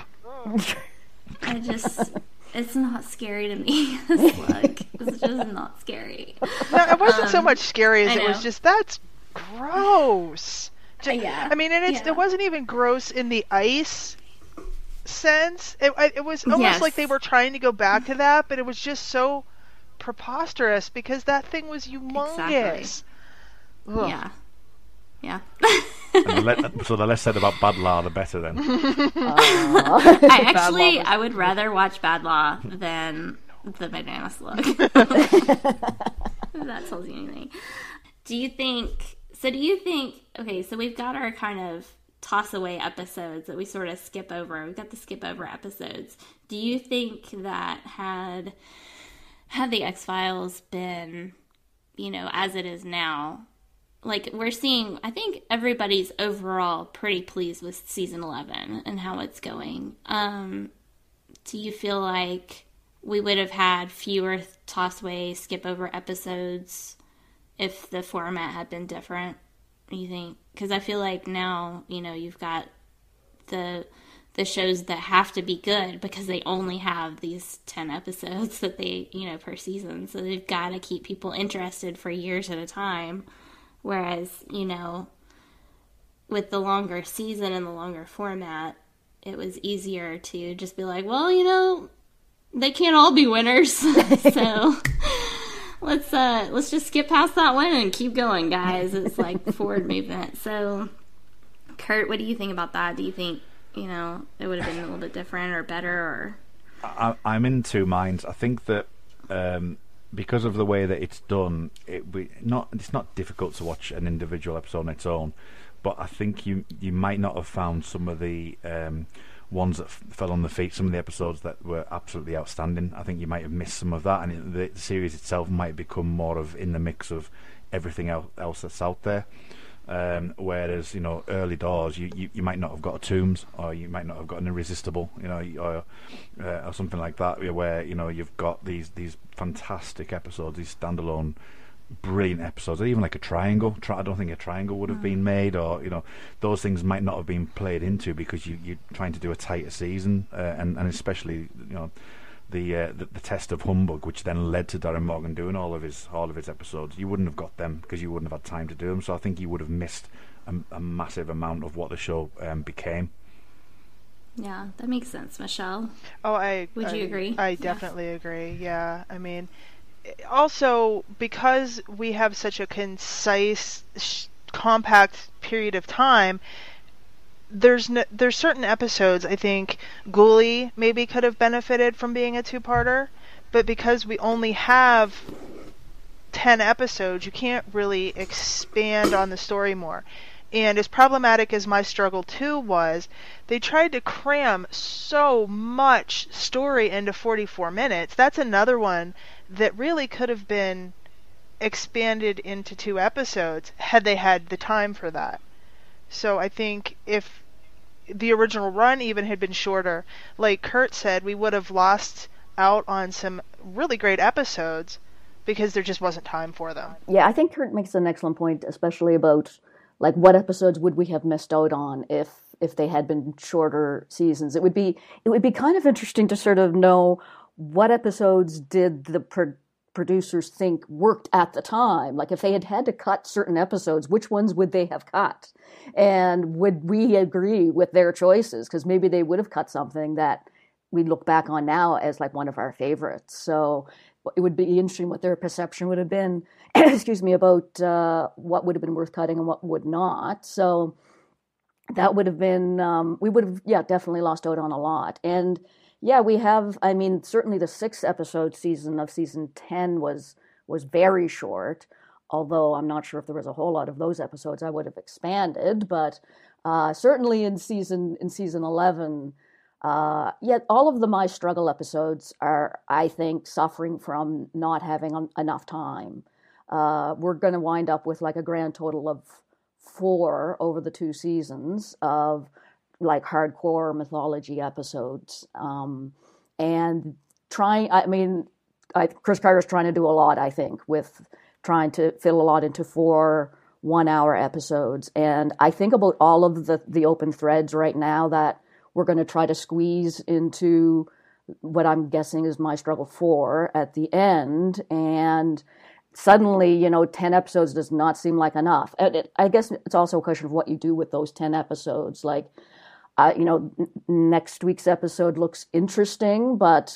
I just, it's not scary to me. The slug. It's just not scary. No, it wasn't so Um, much scary as I it was know. just that's gross. Ju- Yeah. I mean, and it's Yeah. it wasn't even gross in the ice sense. It I- it was almost Yes. like they were trying to go back to that, but it was just so preposterous because that thing was humongous. Ugh. Yeah. Yeah. And the le- so the less said about Bad Law, the better then. I actually, Law was I would rather watch Bad Law than the Banana Slug. If that tells you anything. Do you think, so do you think, okay, so we've got our kind of toss away episodes that we sort of skip over. We've got the skip over episodes. Do you think that had, had the X-Files been, you know, as it is now, like, we're seeing, I think everybody's overall pretty pleased with season eleven and how it's going. Um, do you feel like we would have had fewer toss-away, skip-over episodes if the format had been different? You think? Because I feel like now, you know, you've got the the shows that have to be good because they only have these ten episodes that they, you know, per season. So they've got to keep people interested for years at a time. Whereas, you know, with the longer season and the longer format, it was easier to just be like, well, you know, they can't all be winners. So let's uh, let's just skip past that one and keep going, guys. It's like forward movement. So, Kurt, what do you think about that? Do you think, you know, it would have been a little bit different or better? Or I, I'm in two minds. I think that um, because of the way that it's done, it we not it's not difficult to watch an individual episode on its own. But I think you you might not have found some of the um, ones that f- fell on the feet, some of the episodes that were absolutely outstanding. I think you might have missed some of that, and it, the, the series itself might become more of in the mix of everything else, else that's out there. Um, whereas, you know, early doors, you, you, you might not have got a Tombs, or you might not have got an Irresistible, you know, or, uh, or something like that, where, you know, you've got these these fantastic episodes, these standalone brilliant episodes, or even like a Triangle. Tri- I don't think a Triangle would have mm. been made, or, you know, those things might not have been played into because you, you're trying to do a tighter season, uh, and, and especially, you know, The, uh, the the test of humbug, which then led to Darren Morgan doing all of his all of his episodes. You wouldn't have got them because you wouldn't have had time to do them. So I think you would have missed a, a massive amount of what the show um, became. yeah, that makes sense, Michelle. Oh, I Would I, you agree? I Yeah. definitely agree. Yeah, I mean, also because we have such a concise, sh- compact period of time, there's no, there's certain episodes I think Ghoulie maybe could have benefited from being a two-parter, but because we only have ten episodes, you can't really expand on the story more. And as problematic as My Struggle two was, they tried to cram so much story into forty-four minutes. That's another one that really could have been expanded into two episodes had they had the time for that. So I think if the original run even had been shorter, like Kurt said, we would have lost out on some really great episodes because there just wasn't time for them. Yeah, I think Kurt makes an excellent point, especially about like what episodes would we have missed out on if if they had been shorter seasons. It would be it would be kind of interesting to sort of know what episodes did the pro- producers think worked at the time. Like if they had had to cut certain episodes, which ones would they have cut? And would we agree with their choices? Because maybe they would have cut something that we look back on now as like one of our favorites. So it would be interesting what their perception would have been, excuse me, about uh, what would have been worth cutting and what would not. So that would have been, um, we would have, yeah, definitely lost out on a lot. And yeah, we have, I mean, certainly the six episode season of season ten was was very short, although I'm not sure if there was a whole lot of those episodes I would have expanded, but uh, certainly in season in season eleven, Uh, yet all of the My Struggle episodes are, I think, suffering from not having un- enough time. Uh, we're going to wind up with like a grand total of four over the two seasons of like hardcore mythology episodes. Um, and trying, I mean, I, Chris Carter's trying to do a lot, I think, with trying to fit a lot into four one-hour episodes. And I think about all of the, the open threads right now that we're going to try to squeeze into what I'm guessing is My Struggle four at the end. And suddenly, you know, ten episodes does not seem like enough. And it, I guess it's also a question of what you do with those ten episodes. Like, uh, you know, n- next week's episode looks interesting, but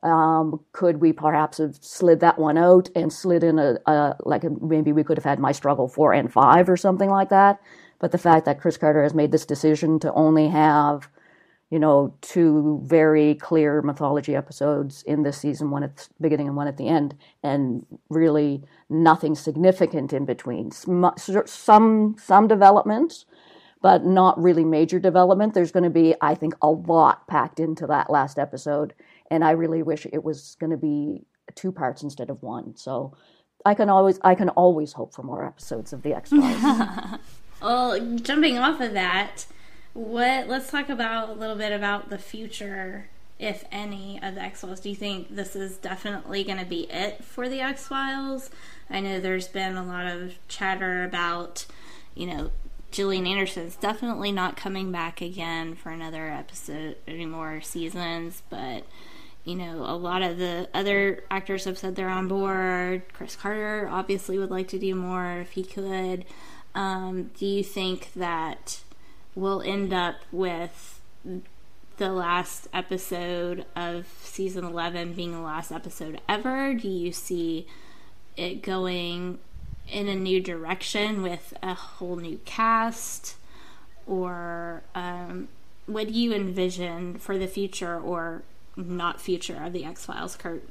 um, could we perhaps have slid that one out and slid in a, a like a, maybe we could have had My Struggle four and five or something like that. But the fact that Chris Carter has made this decision to only have, you know, two very clear mythology episodes in this season, one at the beginning and one at the end, and really nothing significant in between. Some some, some development, but not really major development. There's going to be, I think, a lot packed into that last episode, and I really wish it was going to be two parts instead of one. So I can always I can always hope for more episodes of the X-Files. Well, jumping off of that, What? Let's talk about a little bit about the future, if any, of the X-Files. Do you think this is definitely going to be it for the X-Files? I know there's been a lot of chatter about, you know, Gillian Anderson's definitely not coming back again for another episode, any more seasons, but, you know, a lot of the other actors have said they're on board. Chris Carter obviously would like to do more if he could. Um, do you think that we'll end up with the last episode of season eleven being the last episode ever? Do you see it going in a new direction with a whole new cast? Or um, what do you envision for the future or not future of the X-Files, Kurt?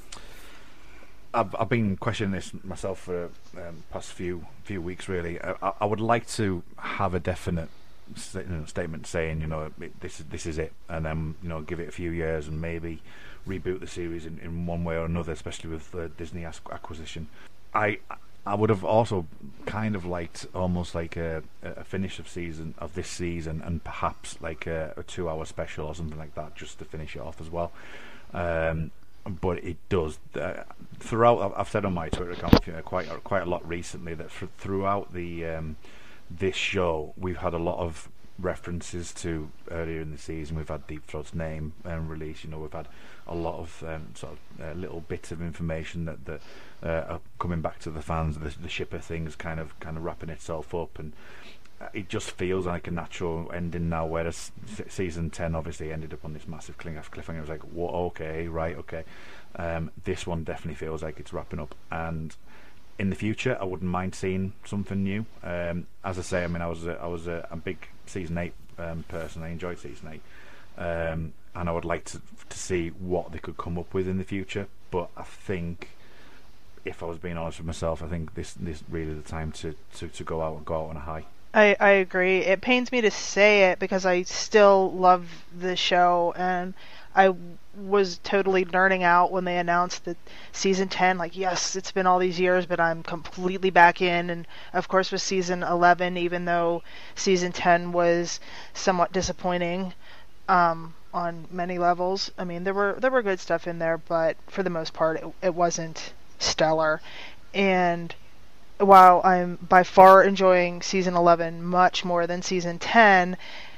I've, I've been questioning this myself for the um, past few few weeks, really. I, I would like to have a definite statement saying, you know, this is this is it, and then, you know, give it a few years and maybe reboot the series in, in one way or another, especially with the Disney acquisition. I I would have also kind of liked almost like a, a finish of season of this season, and perhaps like a, a two-hour special or something like that, just to finish it off as well. Um, but it does uh, throughout. I've said on my Twitter account you know, quite quite a lot recently that for, throughout the um, this show, we've had a lot of references to earlier in the season. We've had Deep Throat's name um, released. You know, we've had a lot of um, sort of uh, little bits of information that that uh, are coming back to the fans. The, the shipper thing's kind of kind of wrapping itself up, and it just feels like a natural ending now. Whereas season ten obviously ended up on this massive cliffhanger. It was like, what? Okay, right, okay. Um, this one definitely feels like it's wrapping up, and in the future, I wouldn't mind seeing something new. Um, as I say, I mean, I was a, I was a, a big season eight um, person. I enjoyed season eight, um, and I would like to to see what they could come up with in the future. But I think, if I was being honest with myself, I think this this really the time to, to, to go out and go out on a high. I, I agree. It pains me to say it because I still love the show, and I was totally nerding out when they announced that season ten, like, yes, it's been all these years, but I'm completely back in. And of course with season eleven, even though season ten was somewhat disappointing um, on many levels. I mean, there were there were good stuff in there, but for the most part, it, it wasn't stellar. And while I'm by far enjoying season eleven much more than season ten,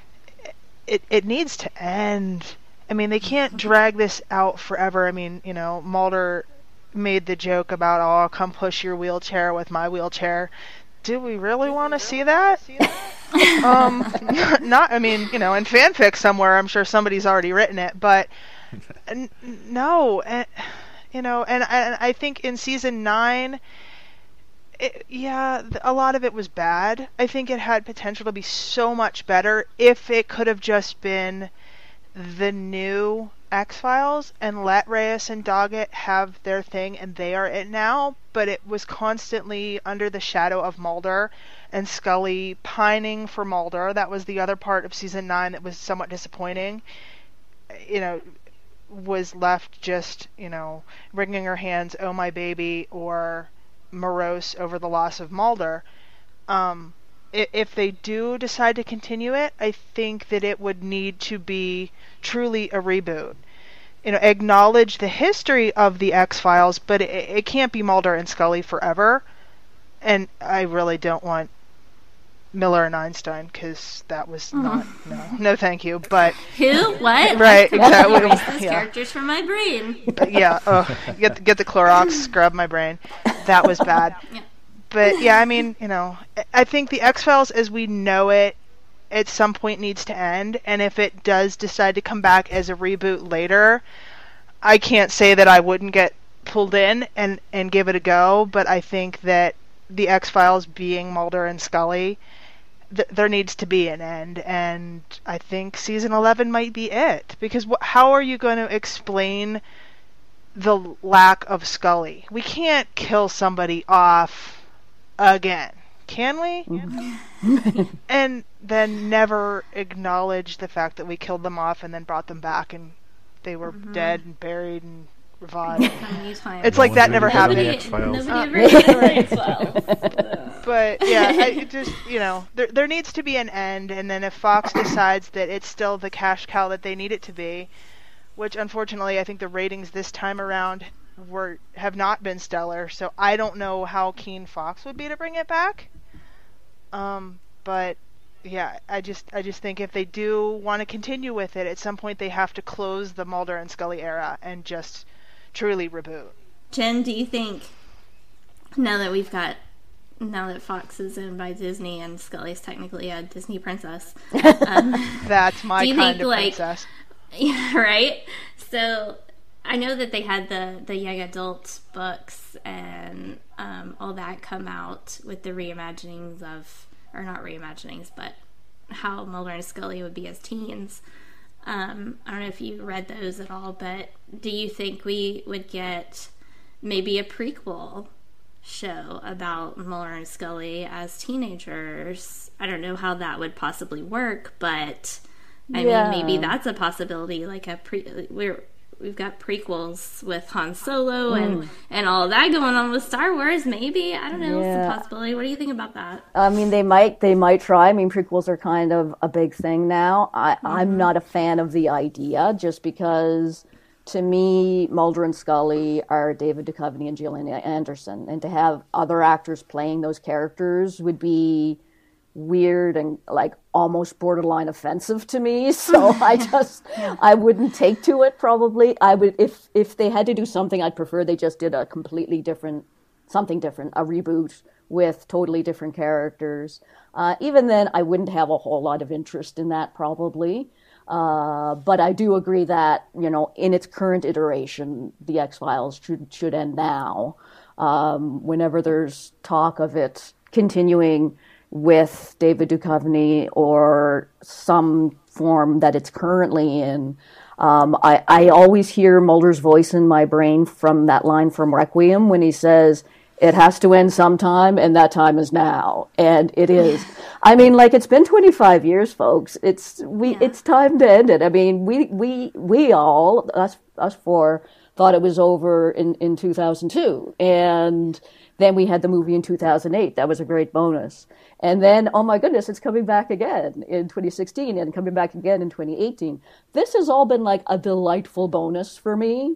it it needs to end. I mean, they can't drag this out forever. I mean, you know, Mulder made the joke about, oh, come push your wheelchair with my wheelchair. Do we really want to see that? um, not, I mean, you know, in fanfic somewhere, I'm sure somebody's already written it, but n- no, and, you know, and, and I think in season nine, It, yeah, a lot of it was bad. I think it had potential to be so much better if it could have just been the new X-Files and let Reyes and Doggett have their thing and they are it now, but it was constantly under the shadow of Mulder and Scully pining for Mulder. That was the other part of season nine that was somewhat disappointing. You know, was left just, you know, wringing her hands, oh my baby, or morose over the loss of Mulder. Um, if they do decide to continue it, I think that it would need to be truly a reboot. You know, acknowledge the history of the X-Files, but it, it can't be Mulder and Scully forever. And I really don't want Miller and Einstein, because that was mm. not, no, no thank you, but... Who? What? Right, exactly. Erase those yeah. characters from my brain. But yeah, oh, get, get the Clorox, scrub my brain. That was bad. Yeah. But yeah, I mean, you know, I think the X-Files as we know it at some point needs to end, and if it does decide to come back as a reboot later, I can't say that I wouldn't get pulled in and, and give it a go, but I think that the X-Files being Mulder and Scully, th- there needs to be an end, and I think season eleven might be it, because wh- how are you going to explain the lack of Scully? We can't kill somebody off again, can we? Mm-hmm. And then never acknowledge the fact that we killed them off and then brought them back and they were mm-hmm. dead and buried and revived. It's like that never happened. Nobody ever did the X-Files. But yeah, I, it just, you know, there there needs to be an end, and then if Fox decides that it's still the cash cow that they need it to be, which unfortunately I think the ratings this time around were have not been stellar, so I don't know how keen Fox would be to bring it back. Um, but yeah, I just I just think if they do want to continue with it, at some point they have to close the Mulder and Scully era and just truly reboot. Jen, do you think now that we've got now that Fox is owned by Disney and Scully's technically a Disney princess, um, that's my kind think, of like, princess. Yeah, right? So I know that they had the, the young adult books and um, all that come out with the reimaginings of, or not reimaginings, but how Mulder and Scully would be as teens. Um, I don't know if you read those at all, but do you think we would get maybe a prequel show about Mulder and Scully as teenagers? I don't know how that would possibly work, but I yeah. mean, maybe that's a possibility. Like a pre, we're we've got prequels with Han Solo mm. and and all of that going on with Star Wars. Maybe, I don't know. Yeah. It's a possibility. What do you think about that? I mean, they might they might try. I mean, prequels are kind of a big thing now. I, mm-hmm. I'm not a fan of the idea, just because to me, Mulder and Scully are David Duchovny and Gillian Anderson, and to have other actors playing those characters would be weird and like almost borderline offensive to me. So I just I wouldn't take to it. Probably I would if if they had to do something, I'd prefer they just did a completely different something different, a reboot with totally different characters. Uh, even then, I wouldn't have a whole lot of interest in that probably. Uh, but I do agree that, you know, in its current iteration, the X-Files should should end now. Um, whenever there's talk of it continuing, with David Duchovny or some form that it's currently in. Um, I, I always hear Mulder's voice in my brain from that line from Requiem when he says, it has to end sometime, and that time is now. And it is. I mean, like, it's been twenty-five years, folks. It's we. Yeah. It's time to end it. I mean, we we we all, us us four, thought it was over in, in two thousand two. And then we had the movie in two thousand eight. That was a great bonus. And then, oh my goodness, it's coming back again in twenty sixteen and coming back again in twenty eighteen. This has all been like a delightful bonus for me.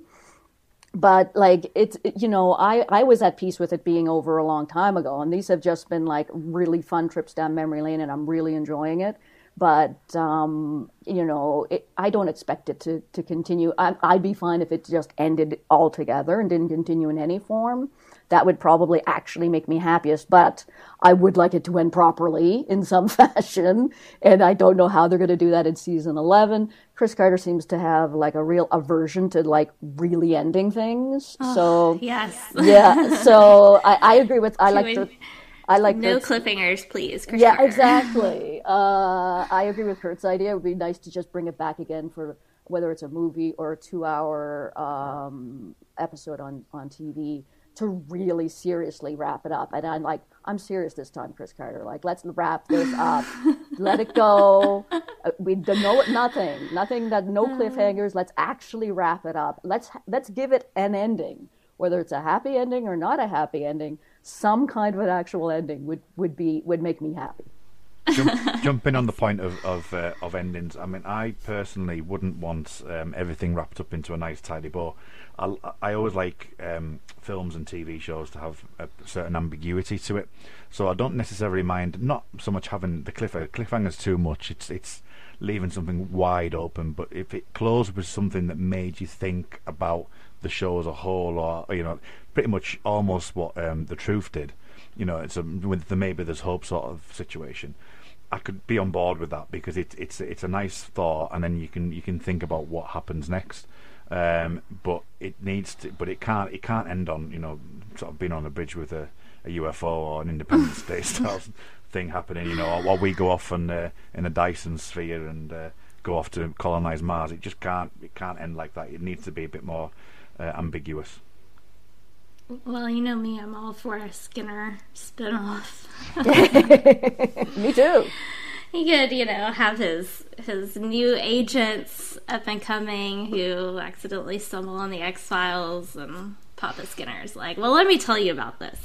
But, like, it's, you know, I, I was at peace with it being over a long time ago. And these have just been, like, really fun trips down memory lane, and I'm really enjoying it. But, um, you know, it, I don't expect it to, to continue. I, I'd be fine if it just ended altogether and didn't continue in any form. That would probably actually make me happiest. But I would like it to end properly in some fashion. And I don't know how they're going to do that in season eleven. Chris Carter seems to have like a real aversion to like really ending things. Oh, so yes. Yeah. So I, I agree with, I like the, I like no the, cliffhangers, please. Chris yeah, Carter. exactly. Uh, I agree with Kurt's idea. It would be nice to just bring it back again for whether it's a movie or a two-hour um, episode on, on T V to really seriously wrap it up. And I'm like, I'm serious this time, Chris Carter. Like, let's wrap this up. Let it go. Uh, we don't know nothing, nothing that no cliffhangers. Let's actually wrap it up. Let's let's give it an ending, whether it's a happy ending or not a happy ending. Some kind of an actual ending would, would be would make me happy. Jump, jumping on the point of of, uh, of endings, I mean, I personally wouldn't want um, everything wrapped up into a nice tidy bow. I, I always like um, films and T V shows to have a certain ambiguity to it, so I don't necessarily mind not so much having the cliffhanger. Cliffhanger's too much. It's it's leaving something wide open. But if it closed with something that made you think about the show as a whole, or you know, pretty much almost what um, The Truth did, you know, it's a with the maybe there's hope sort of situation. I could be on board with that because it's it's it's a nice thought, and then you can you can think about what happens next. Um, but it needs to, but it can't it can't end on, you know, sort of being on a bridge with a, a U F O or an Independence Day style thing happening, you know, or, or we go off and uh, in a Dyson sphere and uh, go off to colonize Mars. It just can't it can't end like that. It needs to be a bit more uh, ambiguous. Well, you know me, I'm all for a Skinner spinoff. Me too. He could, you know, have his his new agents up and coming who accidentally stumble on the X-Files, and Papa Skinner's like, well, let me tell you about this.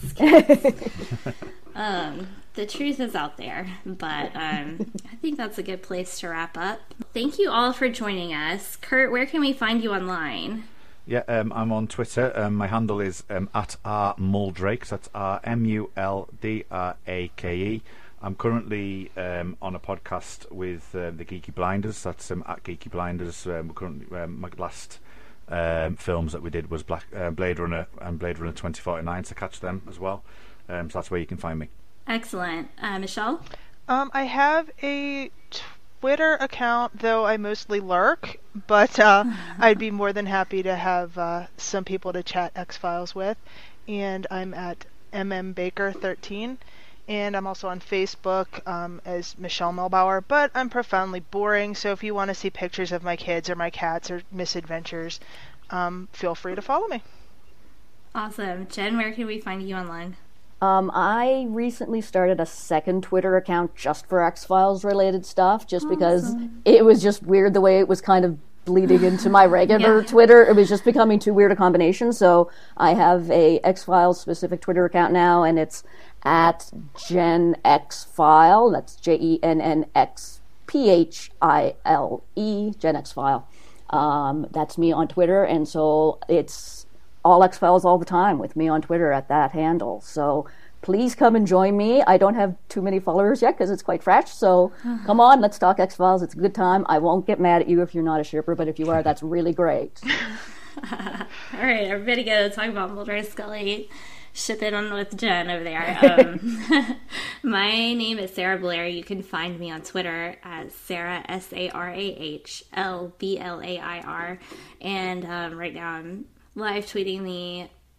um, the truth is out there, but um, I think that's a good place to wrap up. Thank you all for joining us. Kurt, where can we find you online? Yeah, um, I'm on Twitter. Um, my handle is um, at R Muldrake. So that's R M U L D R A K E. I'm currently um, on a podcast with uh, the Geeky Blinders. That's um, at Geeky Blinders. Um, we're currently um, my last um, films that we did was Black uh, Blade Runner and Blade Runner twenty forty-nine. So catch them as well. Um, so that's where you can find me. Excellent, uh, Michelle. Um, I have a Twitter account, though I mostly lurk, but uh, I'd be more than happy to have uh, some people to chat X-Files with. And I'm at M M Baker thirteen. And I'm also on Facebook um, as Michelle Melbauer, but I'm profoundly boring, so if you want to see pictures of my kids or my cats or misadventures, um, feel free to follow me. Awesome. Jen, where can we find you online? Um, I recently started a second Twitter account just for X-Files related stuff, just awesome. Because it was just weird the way it was kind of bleeding into my regular yeah. Twitter. It was just becoming too weird a combination, so I have a X-Files specific Twitter account now, and it's at Gen X File. That's J E N N X P H I L E, Gen X File. Um, that's me on Twitter, and so it's all X-Files all the time with me on Twitter at that handle. So please come and join me. I don't have too many followers yet because it's quite fresh, so come on, let's talk X-Files. It's a good time. I won't get mad at you if you're not a shipper, but if you are, that's really great. All right, everybody go talk about Mulder and Scully. Ship it on with Jen over there. Um, my name is Sarah Blair. You can find me on Twitter as Sarah, S A R A H L B L A I R. And um, right now I'm live tweeting the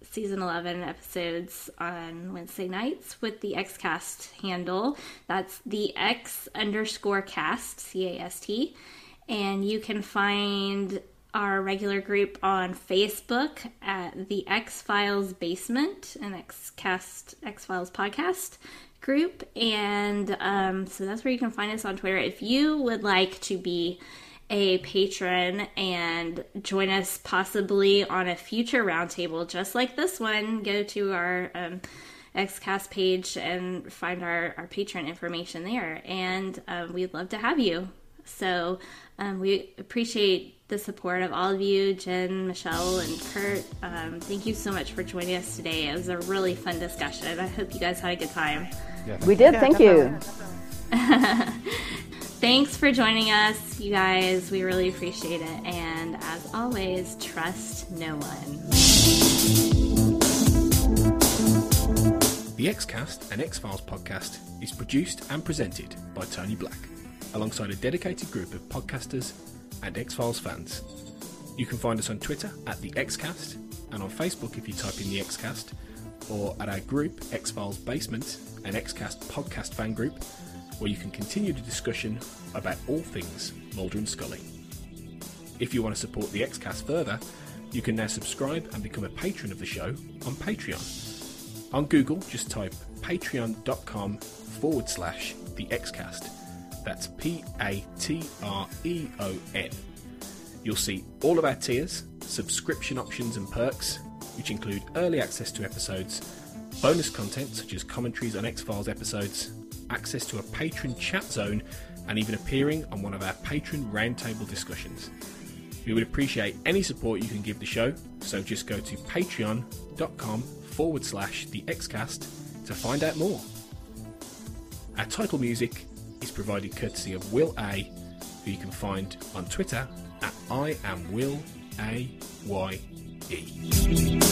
season eleven episodes on Wednesday nights with the XCast handle. That's the X underscore cast, C A S T. And you can find our regular group on Facebook at the X-Files Basement, an XCast X-Files podcast group. And um, so that's where you can find us on Twitter. If you would like to be a patron and join us possibly on a future roundtable just like this one, go to our um, XCast page and find our, our patron information there. And um, we'd love to have you. So um, we appreciate the support of all of you, Jen, Michelle, and Kurt. Um, thank you so much for joining us today. It was a really fun discussion. I hope you guys had a good time. Yeah. We did, Yeah, thank definitely. you. Thanks for joining us, you guys. We really appreciate it. And as always, trust no one. The XCast, an X-Files podcast, is produced and presented by Tony Black, alongside a dedicated group of podcasters and X-Files fans. You can find us on Twitter at the XCast, and on Facebook if you type in the XCast, or at our group X-Files Basement, an XCast podcast fan group, where you can continue the discussion about all things Mulder and Scully. If you want to support the XCast further, you can now subscribe and become a patron of the show on Patreon. On Google, just type patreon.com forward slash the XCast. That's P A T R E O N. You'll see all of our tiers, subscription options and perks, which include early access to episodes, bonus content such as commentaries on X-Files episodes, access to a patron chat zone, and even appearing on one of our patron roundtable discussions. We would appreciate any support you can give the show, so just go to patreon.com forward slash the XCast to find out more. Our title music is provided courtesy of Will A, who you can find on Twitter at I am Will A Y E.